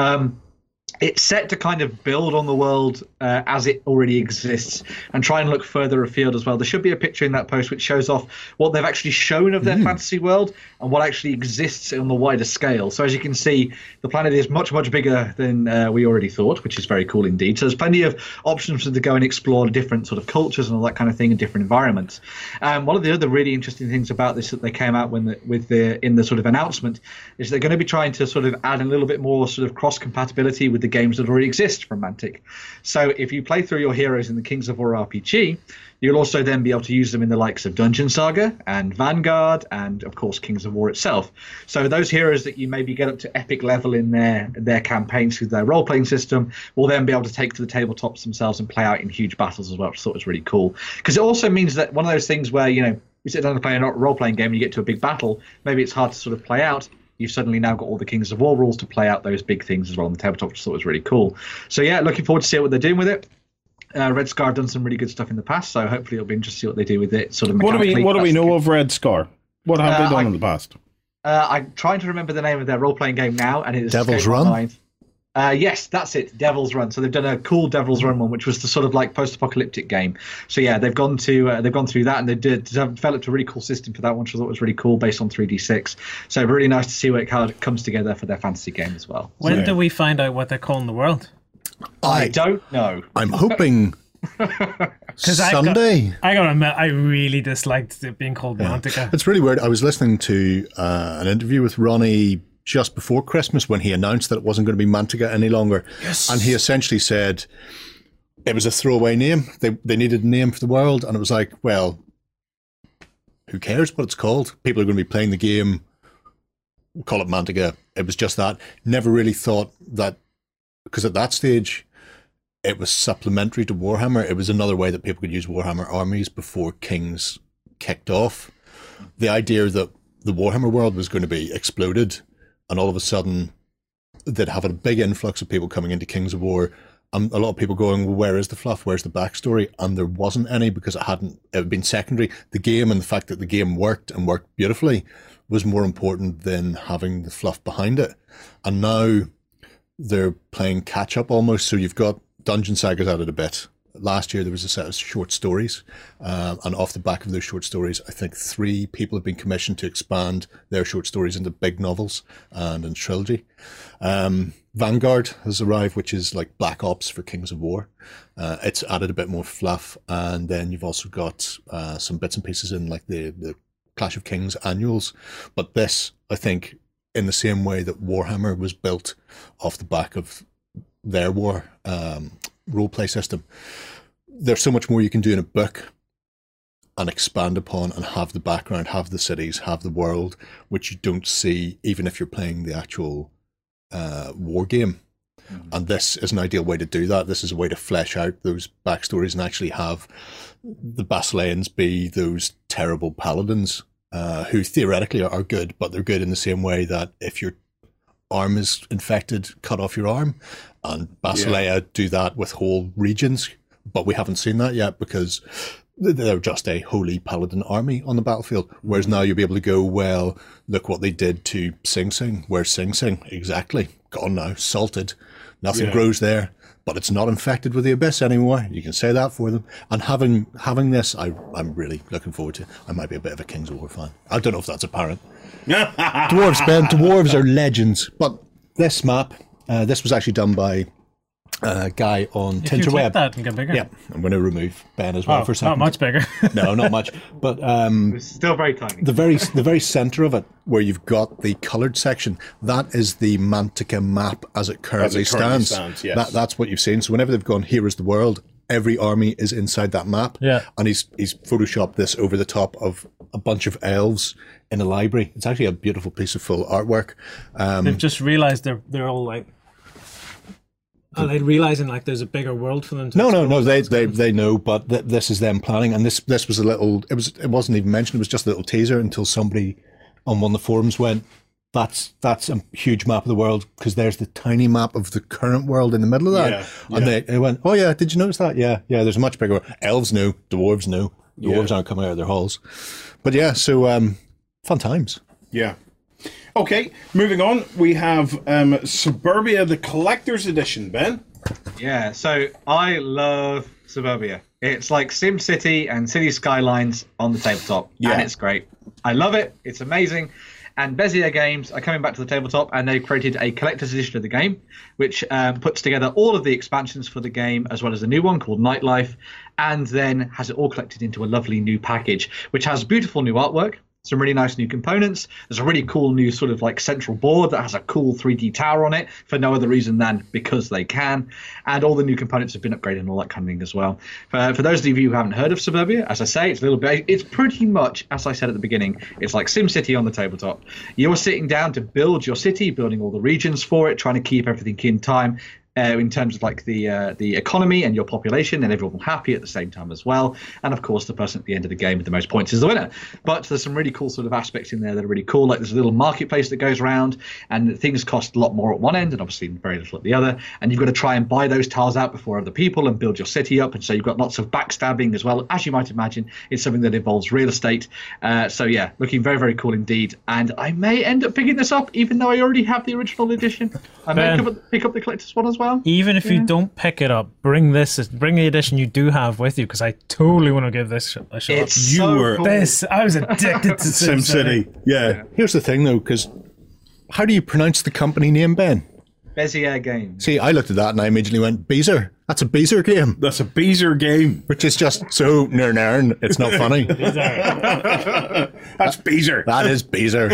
[SPEAKER 4] It's set to kind of build on the world as it already exists and try and look further afield as well. There should be a picture in that post which shows off what they've actually shown of their fantasy world and what actually exists on the wider scale. So as you can see, the planet is much, much bigger than we already thought, which is very cool indeed. So there's plenty of options to go and explore different sort of cultures and all that kind of thing in different environments. One of the other really interesting things about this that they came out in the sort of announcement is they're going to be trying to sort of add a little bit more sort of cross-compatibility with the games that already exist from Mantic. So if you play through your heroes in the Kings of War RPG, you'll also then be able to use them in the likes of Dungeon Saga and Vanguard and, of course, Kings of War itself. So those heroes that you maybe get up to epic level in their campaigns through their role-playing system will then be able to take to the tabletops themselves and play out in huge battles as well, which I thought was really cool. Because it also means that one of those things where, you sit down to play a role-playing game and you get to a big battle, maybe it's hard to sort of play out. You've suddenly now got all the Kings of War rules to play out those big things as well on the tabletop, which I thought was really cool. So yeah, looking forward to see what they're doing with it. Red Scar have done some really good stuff in the past, so hopefully it'll be interesting to see what they do with it. Sort of. What
[SPEAKER 1] do we know of Red Scar? What have they done in the past?
[SPEAKER 4] I'm trying to remember the name of their role-playing game now, and it's
[SPEAKER 2] Devil's Run.
[SPEAKER 4] Yes, that's it, Devil's Run. So they've done a cool Devil's Run one, which was the sort of like post-apocalyptic game. So yeah, they've gone through that, and they developed a really cool system for that one, which I thought was really cool, based on 3D6. So really nice to see how it comes together for their fantasy game as well.
[SPEAKER 3] When do we find out what they're calling the world?
[SPEAKER 4] I don't know.
[SPEAKER 2] I'm hoping Sunday.
[SPEAKER 3] I gotta admit, I really disliked it being called Mantica.
[SPEAKER 2] It's really weird. I was listening to an interview with Ronnie just before Christmas when he announced that it wasn't going to be Mantica any longer. Yes. And he essentially said it was a throwaway name. They needed a name for the world, and it was like, well, who cares what it's called? People are going to be playing the game. Call it Mantica. It was just that. Never really thought that, because at that stage it was supplementary to Warhammer. It was another way that people could use Warhammer armies before Kings kicked off. The idea that the Warhammer world was going to be exploded, and all of a sudden they'd have a big influx of people coming into Kings of War, and a lot of people going, well, where is the fluff? Where's the backstory? And there wasn't any, because it had been secondary. The game, and the fact that the game worked and worked beautifully, was more important than having the fluff behind it. And now they're playing catch up almost. So you've got Dungeon Saga's added a bit. last year there was a set of short stories, and off the back of those short stories, I think 3 people have been commissioned to expand their short stories into big novels and in trilogy. Vanguard has arrived, which is like Black Ops for Kings of War. It's added a bit more fluff, and then you've also got some bits and pieces in like the Clash of Kings annuals. But this, I think, in the same way that Warhammer was built off the back of their war roleplay system, there's so much more you can do in a book and expand upon and have the background, have the cities, have the world, which you don't see even if you're playing the actual war game. And this is an ideal way to do that. This is a way to flesh out those backstories and actually have the Basileans be those terrible paladins who theoretically are good, but they're good in the same way that if your arm is infected, cut off your arm. And Basilea do that with whole regions, but we haven't seen that yet because they're just a holy paladin army on the battlefield. Whereas now you'll be able to go, well, look what they did to Sing Sing. Where's Sing Sing? Exactly. Gone now, salted. Nothing grows there, but it's not infected with the Abyss anymore. You can say that for them. And having this, I'm really looking forward to. I might be a bit of a Kings of War fan. I don't know if that's apparent. Dwarves, Ben. Dwarves are legends. But this map, this was actually done by a guy on
[SPEAKER 3] If you click
[SPEAKER 2] Tinterweb.
[SPEAKER 3] that and get bigger.
[SPEAKER 2] Yeah, I'm going to remove Ben as well for a second.
[SPEAKER 3] Not much bigger.
[SPEAKER 2] No, not much. But
[SPEAKER 4] It's still very tiny.
[SPEAKER 2] the very center of it, where you've got the coloured section, that is the Mantica map as it currently stands.
[SPEAKER 1] Yes.
[SPEAKER 2] That's what you've seen. So whenever they've gone, here is the world, every army is inside that map.
[SPEAKER 3] Yeah.
[SPEAKER 2] And he's photoshopped this over the top of a bunch of elves in a library. It's actually a beautiful piece of full artwork.
[SPEAKER 3] They've just realised they're all like. Are they realising like there's a bigger world for them to
[SPEAKER 2] No. They know, but this is them planning. And this was a little. It wasn't even mentioned. It was just a little teaser until somebody on one of the forums went, "That's a huge map of the world because there's the tiny map of the current world in the middle of that."
[SPEAKER 1] Yeah,
[SPEAKER 2] And they went, "Oh yeah, did you notice that? Yeah. There's a much bigger. Elves knew, dwarves knew. Dwarves aren't coming out of their halls." But yeah, so fun times.
[SPEAKER 1] Yeah. Okay, moving on. We have Suburbia, the Collector's Edition, Ben.
[SPEAKER 4] Yeah, so I love Suburbia. It's like SimCity and City Skylines on the tabletop, and it's great. I love it. It's amazing. And Bezier Games are coming back to the tabletop, and they've created a collector's edition of the game, which puts together all of the expansions for the game, as well as a new one called Nightlife, and then has it all collected into a lovely new package, which has beautiful new artwork, some really nice new components. There's a really cool new sort of like central board that has a cool 3D tower on it for no other reason than because they can. And all the new components have been upgraded and all that kind of thing as well. For those of you who haven't heard of Suburbia, as I say, it's a little bit, it's pretty much, as I said at the beginning, it's like SimCity on the tabletop. You're sitting down to build your city, building all the regions for it, trying to keep everything in time. In terms of like the economy and your population, and everyone happy at the same time as well. And of course, the person at the end of the game with the most points is the winner. But there's some really cool sort of aspects in there that are really cool. Like there's a little marketplace that goes around, and things cost a lot more at one end, and obviously very little at the other. And you've got to try and buy those tiles out before other people and build your city up. And so you've got lots of backstabbing as well, as you might imagine. It's something that involves real estate. So yeah, looking very, very cool indeed. And I may end up picking this up, even though I already have the original edition. I may pick up the collector's one as well.
[SPEAKER 3] Even if you don't pick it up, bring the edition you do have with you, because I totally want to give this a shot.
[SPEAKER 4] It's so cool.
[SPEAKER 3] I was addicted to SimCity.
[SPEAKER 1] Yeah.
[SPEAKER 2] Here's the thing though, because how do you pronounce the company name, Ben?
[SPEAKER 4] Bezier Games.
[SPEAKER 2] See, I looked at that and I immediately went, Beezer. That's a Beezer game.
[SPEAKER 1] That's a Beezer game.
[SPEAKER 2] Which is just so nern. It's not funny.
[SPEAKER 1] That's Beezer.
[SPEAKER 2] That is Beezer.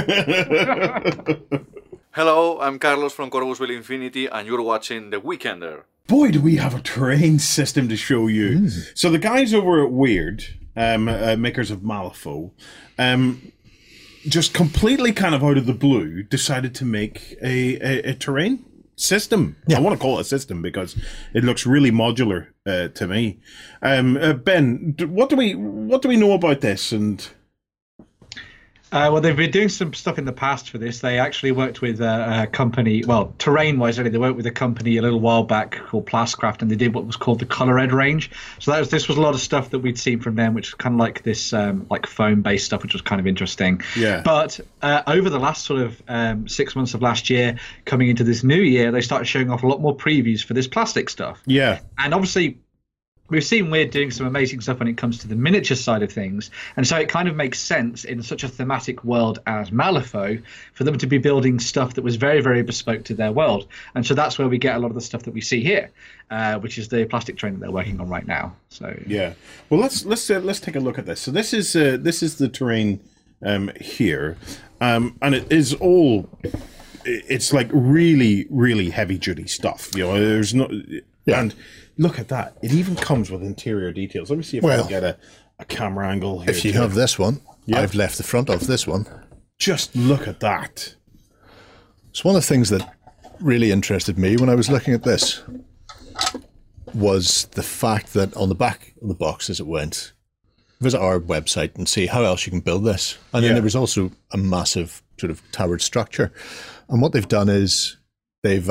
[SPEAKER 5] Hello, I'm Carlos from Corvusville Infinity, and you're watching The Weekender.
[SPEAKER 1] Boy, do we have a terrain system to show you. So the guys over at Weird, makers of Malifaux, just completely kind of out of the blue decided to make a terrain system. I want to call it a system because it looks really modular to me. Ben, what do we know about this? And
[SPEAKER 4] well, they've been doing some stuff in the past for this. They actually worked with a company, well, terrain-wise, really, they worked with a company a little while back called Plascraft, and they did what was called the Color Ed range. So this was a lot of stuff that we'd seen from them, which was kind of like this like foam-based stuff, which was kind of interesting.
[SPEAKER 1] Yeah.
[SPEAKER 4] But over the last sort of 6 months of last year, coming into this new year, they started showing off a lot more previews for this plastic stuff.
[SPEAKER 1] yeah,
[SPEAKER 4] And obviously, we've seen Weird doing some amazing stuff when it comes to the miniature side of things, and so it kind of makes sense in such a thematic world as Malifaux for them to be building stuff that was very, very bespoke to their world. And so that's where we get a lot of the stuff that we see here, which is the plastic train that they're working on right now. So
[SPEAKER 1] yeah, well, let's take a look at this. So this is the terrain here, and it is all. It's like really, really heavy duty stuff. You know, there's no and. Look at that. It even comes with interior details. Let me see if I can get a camera angle here.
[SPEAKER 2] If you have this one, I've left the front of this one.
[SPEAKER 1] Just look at that.
[SPEAKER 2] So one of the things that really interested me when I was looking at this was the fact that on the back of the box as it went, visit our website and see how else you can build this. And then there was also a massive sort of towered structure. And what they've done is they've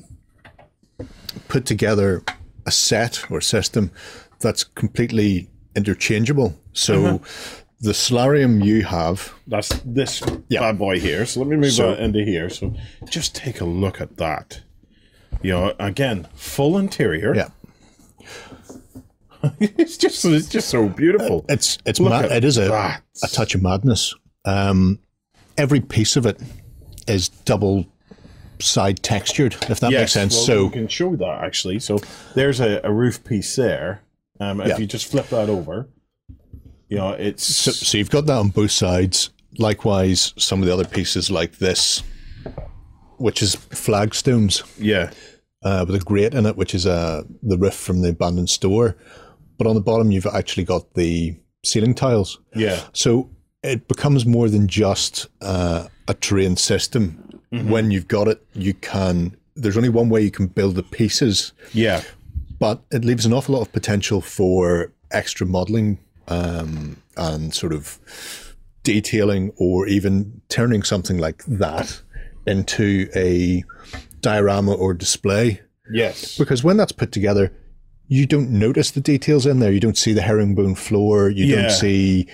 [SPEAKER 2] put together a set or system that's completely interchangeable. So the solarium you have,
[SPEAKER 1] that's this bad boy here. So let me move that into here. So just take a look at that. You know, again, full interior.
[SPEAKER 2] Yeah.
[SPEAKER 1] it's just so beautiful.
[SPEAKER 2] It is a touch of madness. Every piece of it is double side textured, if that makes sense.
[SPEAKER 1] Well,
[SPEAKER 2] so
[SPEAKER 1] we can show that actually. So there's a roof piece there. If you just flip that over, you know, it's
[SPEAKER 2] so you've got that on both sides. Likewise, some of the other pieces like this, which is flagstones, with a grate in it, which is the roof from the abandoned store. But on the bottom, you've actually got the ceiling tiles.
[SPEAKER 1] Yeah.
[SPEAKER 2] So it becomes more than just a terrain system. When you've got it, there's only one way you can build the pieces.
[SPEAKER 1] Yeah.
[SPEAKER 2] But it leaves an awful lot of potential for extra modelling and sort of detailing, or even turning something like that into a diorama or display.
[SPEAKER 1] Yes.
[SPEAKER 2] Because when that's put together, you don't notice the details in there. You don't see the herringbone floor. You don't see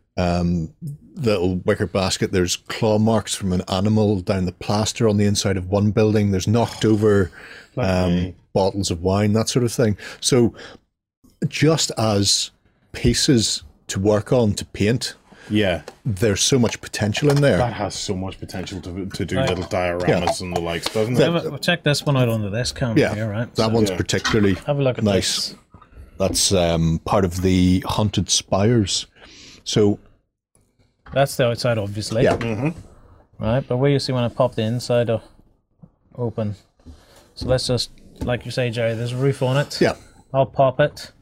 [SPEAKER 2] little wicker basket. There's claw marks from an animal down the plaster on the inside of one building. There's knocked over bottles of wine, that sort of thing. So just as pieces to work on, to paint, there's so much potential in there.
[SPEAKER 1] That has so much potential to do little dioramas and the likes, doesn't it?
[SPEAKER 3] We'll check this one out under this camera here, right?
[SPEAKER 2] That one's particularly
[SPEAKER 3] have a look at
[SPEAKER 2] nice.
[SPEAKER 3] This.
[SPEAKER 2] That's part of the Haunted Spires. So
[SPEAKER 3] that's the outside, obviously.
[SPEAKER 2] Yeah.
[SPEAKER 3] Right, but where you see when I pop the inside open. So let's just, like you say, Jerry, there's a roof on it.
[SPEAKER 2] Yeah.
[SPEAKER 3] I'll pop it.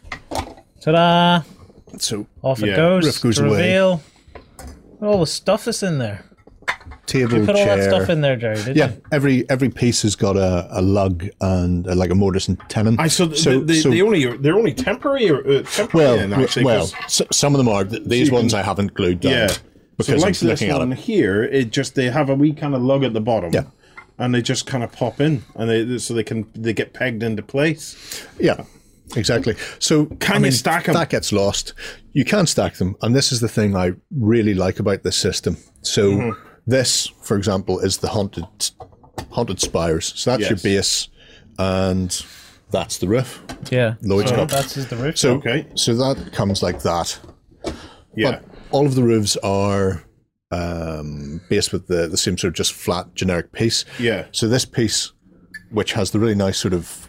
[SPEAKER 3] Ta-da!
[SPEAKER 2] So
[SPEAKER 3] off it goes.
[SPEAKER 2] Roof goes
[SPEAKER 3] to
[SPEAKER 2] away.
[SPEAKER 3] reveal all the stuff that's in there.
[SPEAKER 2] Table,
[SPEAKER 3] you put
[SPEAKER 2] chair.
[SPEAKER 3] all that stuff in there, Jerry, did you?
[SPEAKER 2] Every piece has got a lug and like a mortise and tenon.
[SPEAKER 1] They're only temporary or temporary.
[SPEAKER 2] Some of them are. These ones I haven't glued down.
[SPEAKER 1] Yeah,
[SPEAKER 2] because
[SPEAKER 1] so like
[SPEAKER 2] I'm looking
[SPEAKER 1] this
[SPEAKER 2] at
[SPEAKER 1] one
[SPEAKER 2] it
[SPEAKER 1] here, they have a wee kind of lug at the bottom.
[SPEAKER 2] Yeah.
[SPEAKER 1] And they just kind of pop in, and they get pegged into place.
[SPEAKER 2] Yeah, exactly. So
[SPEAKER 1] you stack them?
[SPEAKER 2] That gets lost. You can stack them, and this is the thing I really like about this system. So this, for example, is the haunted spires. So that's your base, and that's the roof.
[SPEAKER 3] Yeah,
[SPEAKER 2] Lloyd's got.
[SPEAKER 3] That's the roof.
[SPEAKER 2] So so that comes like that.
[SPEAKER 1] Yeah,
[SPEAKER 2] but all of the roofs are based with the same sort of just flat generic piece.
[SPEAKER 1] Yeah.
[SPEAKER 2] So this piece, which has the really nice sort of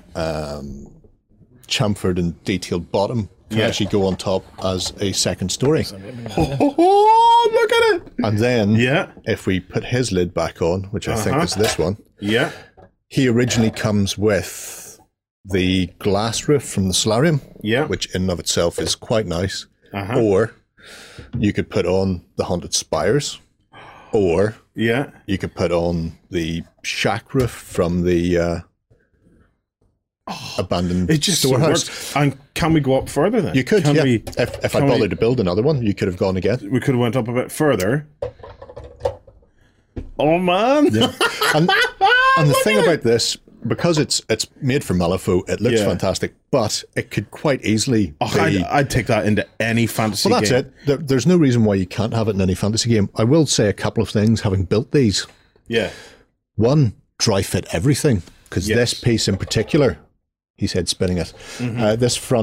[SPEAKER 2] chamfered and detailed bottom, can actually go on top as a second story.
[SPEAKER 1] Oh, look at it!
[SPEAKER 2] And then, if we put his lid back on, which I think is this one, he originally comes with the glass roof from the solarium, which in and of itself is quite nice. Or you could put on the Haunted Spires, or you could put on the shack roof from the abandoned storehouse.
[SPEAKER 1] And can we go up further then?
[SPEAKER 2] You could, if I bothered to build another one, you could have gone again.
[SPEAKER 1] We could have went up a bit further. Oh man!
[SPEAKER 2] Yeah. And the thing about this, because it's made for Malifaux, it looks fantastic, but it could quite easily be...
[SPEAKER 1] I'd take that into any fantasy game.
[SPEAKER 2] Well, that's it. There's no reason why you can't have it in any fantasy game. I will say a couple of things, having built these.
[SPEAKER 1] Yeah.
[SPEAKER 2] One, dry fit everything, because this piece in particular, he said spinning it, this front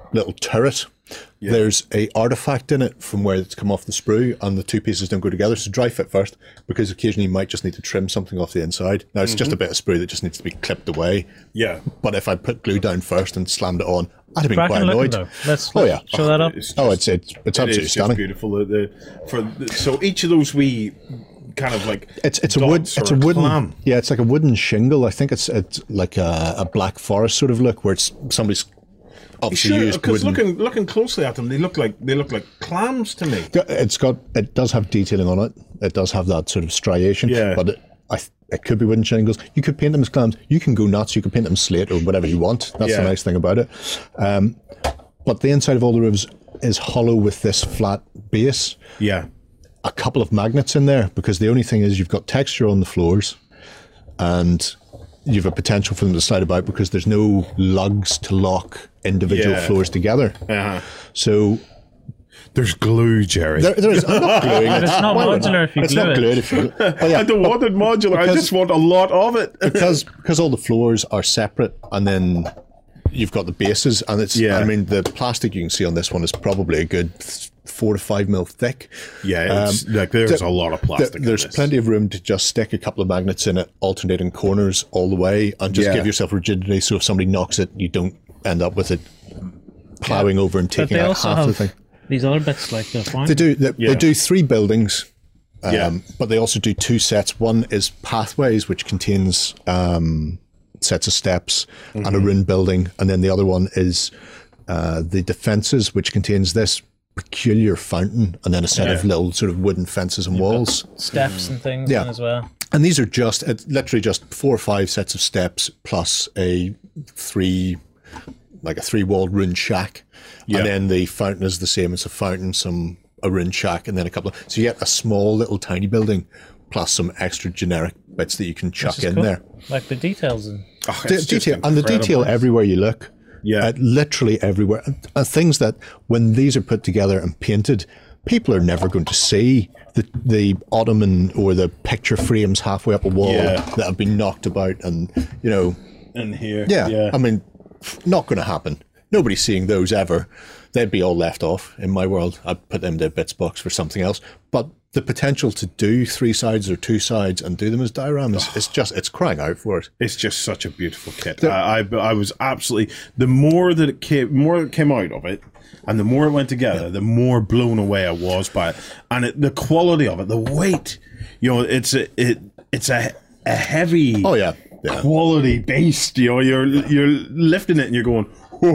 [SPEAKER 2] little turret. Yeah. There's a artifact in it from where it's come off the sprue, and the two pieces don't go together. So dry fit first, because occasionally you might just need to trim something off the inside. Now it's just a bit of sprue that just needs to be clipped away.
[SPEAKER 1] Yeah.
[SPEAKER 2] But if I put glue down first and slammed it on, I'd have been quite annoyed.
[SPEAKER 3] Let's show that up.
[SPEAKER 2] It's absolutely stunning.
[SPEAKER 1] Beautiful. So each of those wee kind of like
[SPEAKER 2] it's a wooden clam. Yeah, it's like a wooden shingle. I think it's like a Black Forest sort of look, where it's somebody's obviously used
[SPEAKER 1] because
[SPEAKER 2] wooden.
[SPEAKER 1] looking closely at them, they look like clams to me.
[SPEAKER 2] It does have detailing on it. It does have that sort of striation. But it could be wooden shingles. You could paint them as clams. You can go nuts. You can paint them slate or whatever you want. That's the nice thing about it. But the inside of all the roofs is hollow with this flat base.
[SPEAKER 1] Yeah.
[SPEAKER 2] A couple of magnets in there, because the only thing is you've got texture on the floors, and you've a potential for them to slide about because there's no lugs to lock individual floors together. So
[SPEAKER 1] there's glue, Jerry.
[SPEAKER 2] There is. I'm not gluing it.
[SPEAKER 3] It's not modular if you
[SPEAKER 2] it's
[SPEAKER 3] glue
[SPEAKER 2] not
[SPEAKER 3] it.
[SPEAKER 2] glued if you
[SPEAKER 1] I don't want it modular. I just want a lot of it.
[SPEAKER 2] because all the floors are separate, and then you've got the bases, and it's. I mean, the plastic you can see on this one is probably a good 4 to 5 mil thick.
[SPEAKER 1] Yeah, it's there's a lot of plastic.
[SPEAKER 2] There's plenty of room to just stick a couple of magnets in it, alternating corners all the way, and just give yourself rigidity. So if somebody knocks it, you don't end up with it plowing over and taking out half the thing.
[SPEAKER 3] These other bits like the farm.
[SPEAKER 2] They do. They do 3 buildings, but they also do 2 sets. One is pathways, which contains sets of steps and a rune building, and then the other one is the defences, which contains this peculiar fountain and then a set of little sort of wooden fences and walls,
[SPEAKER 3] steps and things as well.
[SPEAKER 2] And these are literally just 4 or 5 sets of steps plus a 3-walled rune shack. And then the fountain is the same as a fountain, a rune shack, and then a couple of, so you get a small little tiny building plus some extra generic bits that you can chuck in there.
[SPEAKER 3] Like the details and
[SPEAKER 2] the detail everywhere you look. Yeah, literally everywhere. And things that when these are put together and painted, people are never going to see the ottoman or the picture frames halfway up a wall that have been knocked about, and
[SPEAKER 1] in here.
[SPEAKER 2] Yeah. I mean, not going to happen. Nobody's seeing those ever. They'd be all left off in my world. I'd put them in the bits box for something else. But the potential to do 3 sides or 2 sides and do them as dioramas, it's crying out for it.
[SPEAKER 1] It's just such a beautiful kit. I was absolutely, the more that it came out of it, and the more it went together, the more blown away I was by it, and the quality of it, the weight. It's a heavy, quality beast. You're lifting it and you're going.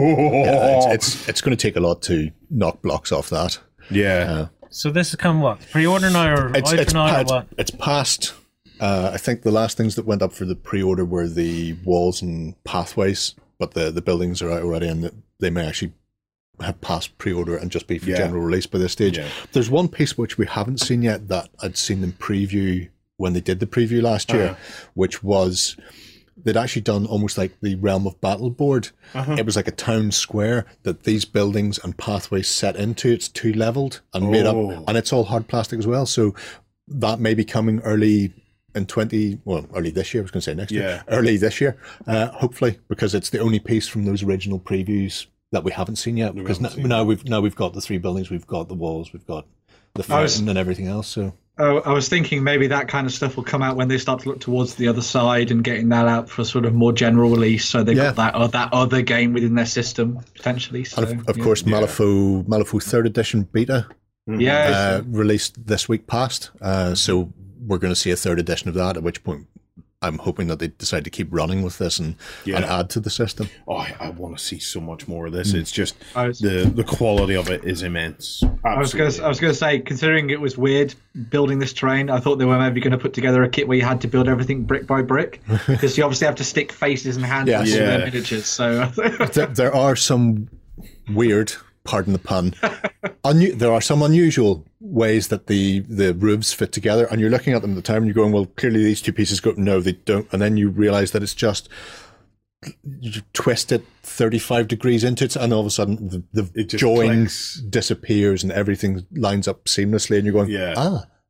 [SPEAKER 2] It's going to take a lot to knock blocks off that.
[SPEAKER 3] So this has come what? Pre-order now or out for now or what?
[SPEAKER 2] It's past. I think the last things that went up for the pre-order were the walls and pathways, but the buildings are out already, and they may actually have passed pre-order and just be for general release by this stage. There's one piece which we haven't seen yet that I'd seen them preview when they did the preview last year, which was... They'd actually done almost like the Realm of Battle board. It was like a town square that these buildings and pathways set into. It's 2-leveled and made up, and it's all hard plastic as well. So that may be coming early this year. I was going to say next year. Early this year, hopefully, because it's the only piece from those original previews that we haven't seen yet. Because now we've got the 3 buildings, we've got the walls, we've got the fountain and everything else. So.
[SPEAKER 4] I was thinking maybe that kind of stuff will come out when they start to look towards the other side and getting that out for sort of more general release. So they've got that other game within their system potentially. So,
[SPEAKER 2] and of course, Malifaux 3rd edition beta released this week past. So we're going to see a 3rd edition of that, at which point I'm hoping that they decide to keep running with this and add to the system.
[SPEAKER 1] I want to see so much more of this. It's just the quality of it is immense. Absolutely.
[SPEAKER 4] I was going to say, considering it was weird building this terrain, I thought they were maybe going to put together a kit where you had to build everything brick by brick, because you obviously have to stick faces and hands on their miniatures. So
[SPEAKER 2] there are some weird, pardon the pun, there are some unusual ways that the roofs fit together, and you're looking at them at the time and you're going, well, clearly these 2 pieces go, no, they don't, and then you realize that it's just you twist it 35 degrees into it, and all of a sudden the join disappears and everything lines up seamlessly, and you're going,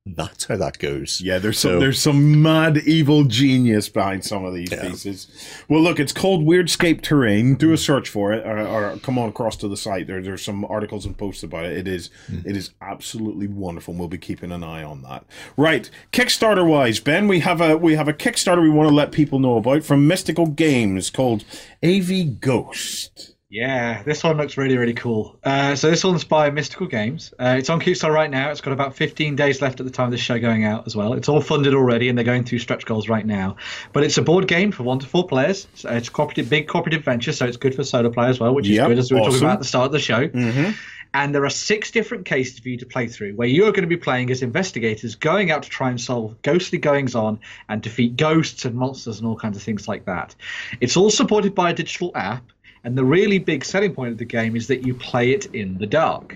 [SPEAKER 2] that's how that goes.
[SPEAKER 1] Yeah, there's some mad evil genius behind some of these pieces. Well, look, it's called Weirdscape Terrain. Do a search for it, or come on across to the site. There's some articles and posts about it. It is absolutely wonderful. And we'll be keeping an eye on that. Right, Kickstarter wise, Ben, we have a Kickstarter we want to let people know about from Mystical Games called AV Ghost.
[SPEAKER 4] Yeah, this one looks really, really cool. So this one's by Mystical Games. It's on Kickstarter right now. It's got about 15 days left at the time of this show going out as well. It's all funded already, and they're going through stretch goals right now. But it's a board game for 1 to 4 players. So it's a big cooperative venture, so it's good for solo play as well, which is good, as we were talking about at the start of the show. Mm-hmm. And there are 6 different cases for you to play through, where you are going to be playing as investigators, going out to try and solve ghostly goings-on and defeat ghosts and monsters and all kinds of things like that. It's all supported by a digital app. And the really big selling point of the game is that you play it in the dark.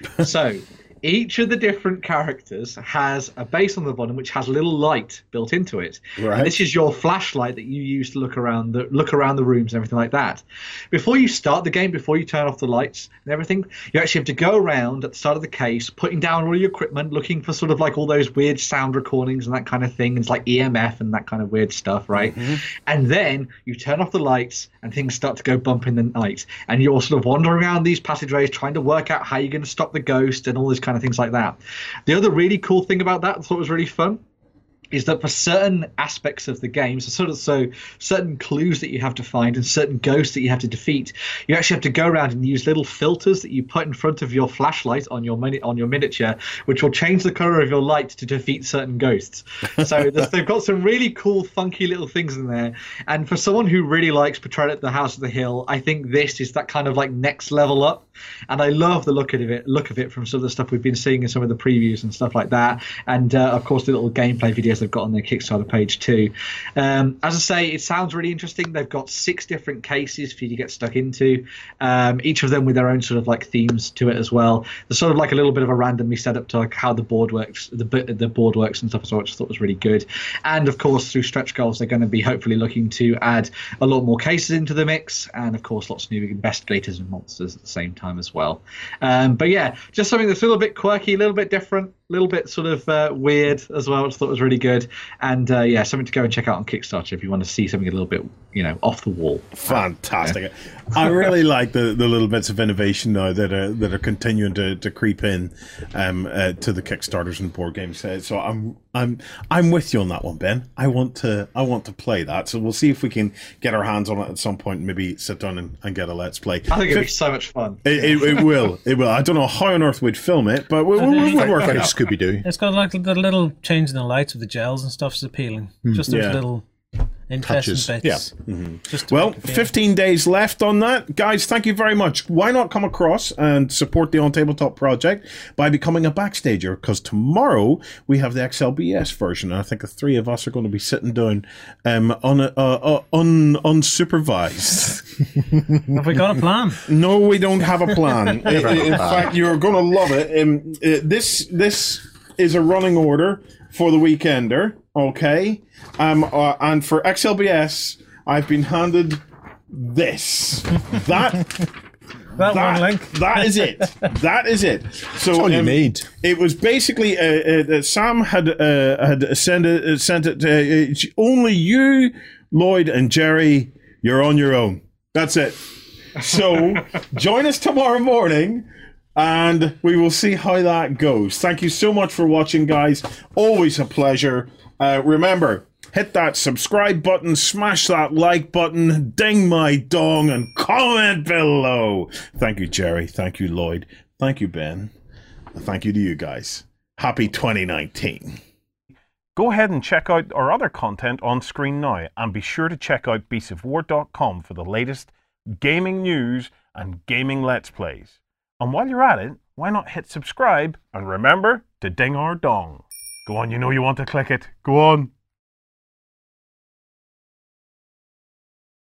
[SPEAKER 4] So each of the different characters has a base on the bottom which has a little light built into it. Right. And this is your flashlight that you use to look around the rooms and everything like that. Before you start the game, before you turn off the lights and everything, you actually have to go around at the start of the case, putting down all your equipment, looking for sort of like all those weird sound recordings and that kind of thing. It's like EMF and that kind of weird stuff, right? Mm-hmm. And then you turn off the lights and things start to go bump in the night. And you're sort of wandering around these passageways trying to work out how you're going to stop the ghost and all this kind of things like that. The other really cool thing about that I thought was really fun is that for certain aspects of the game, so certain clues that you have to find and certain ghosts that you have to defeat, you actually have to go around and use little filters that you put in front of your flashlight on your miniature, which will change the color of your light to defeat certain ghosts. So they've got some really cool, funky little things in there. And for someone who really likes Portrait at the House of the Hill, I think this is that kind of like next level up. And I love the look of it from some of the stuff we've been seeing in some of the previews and stuff like that. And of course, the little gameplay videos they've got on their Kickstarter page too. As I say, it sounds really interesting. They've got 6 different cases for you to get stuck into, each of them with their own sort of like themes to it as well. There's sort of like a little bit of a randomly set up to like how the board works, the board works and stuff as well, which I thought was really good. And of course, through stretch goals, they're going to be hopefully looking to add a lot more cases into the mix, and of course, lots of new investigators and monsters at the same time as well. But yeah, just something that's a little bit quirky, a little bit different, a little bit sort of weird as well, which I thought was really good. And yeah, something to go and check out on Kickstarter if you want to see something a little bit, off the wall.
[SPEAKER 1] Fantastic. Yeah. I really like the little bits of innovation now that are continuing to creep in to the Kickstarters and board games. So I'm with you on that one, Ben. I want to play that. So we'll see if we can get our hands on it at some point and maybe sit down and get a let's play.
[SPEAKER 4] I think it'd be so much fun.
[SPEAKER 1] It will. I don't know how on earth we'd film it, but we'll work it out.
[SPEAKER 2] Scooby-Doo.
[SPEAKER 3] It's got like the little change in the lights of the gels and stuff is appealing. Just those little interesting bits.
[SPEAKER 1] Yeah. Mm-hmm. Well, 15 days left on that. Guys, thank you very much. Why not come across and support the On Tabletop project by becoming a backstager? Because tomorrow we have the XLBS version, and I think the 3 of us are going to be sitting down unsupervised.
[SPEAKER 3] Have we got a plan?
[SPEAKER 1] No, we don't have a plan. In fact, you're going to love it. This is a running order for the Weekender, okay? And for XLBS, I've been handed this. That is it. That is it. So
[SPEAKER 2] that's all you need.
[SPEAKER 1] It was basically Sam had sent it. Only you, Lloyd, and Jerry. You're on your own. That's it. So join us tomorrow morning, and we will see how that goes. Thank you so much for watching, guys. Always a pleasure. Remember, hit that subscribe button, smash that like button, ding my dong, and comment below. Thank you, Jerry. Thank you, Lloyd. Thank you, Ben. Thank you to you guys. Happy 2019. Go ahead and check out our other content on screen now, and be sure to check out beastsofwar.com for the latest gaming news and gaming Let's Plays. And while you're at it, why not hit subscribe and remember to ding our dong. Go on, you know you want to click it. Go on.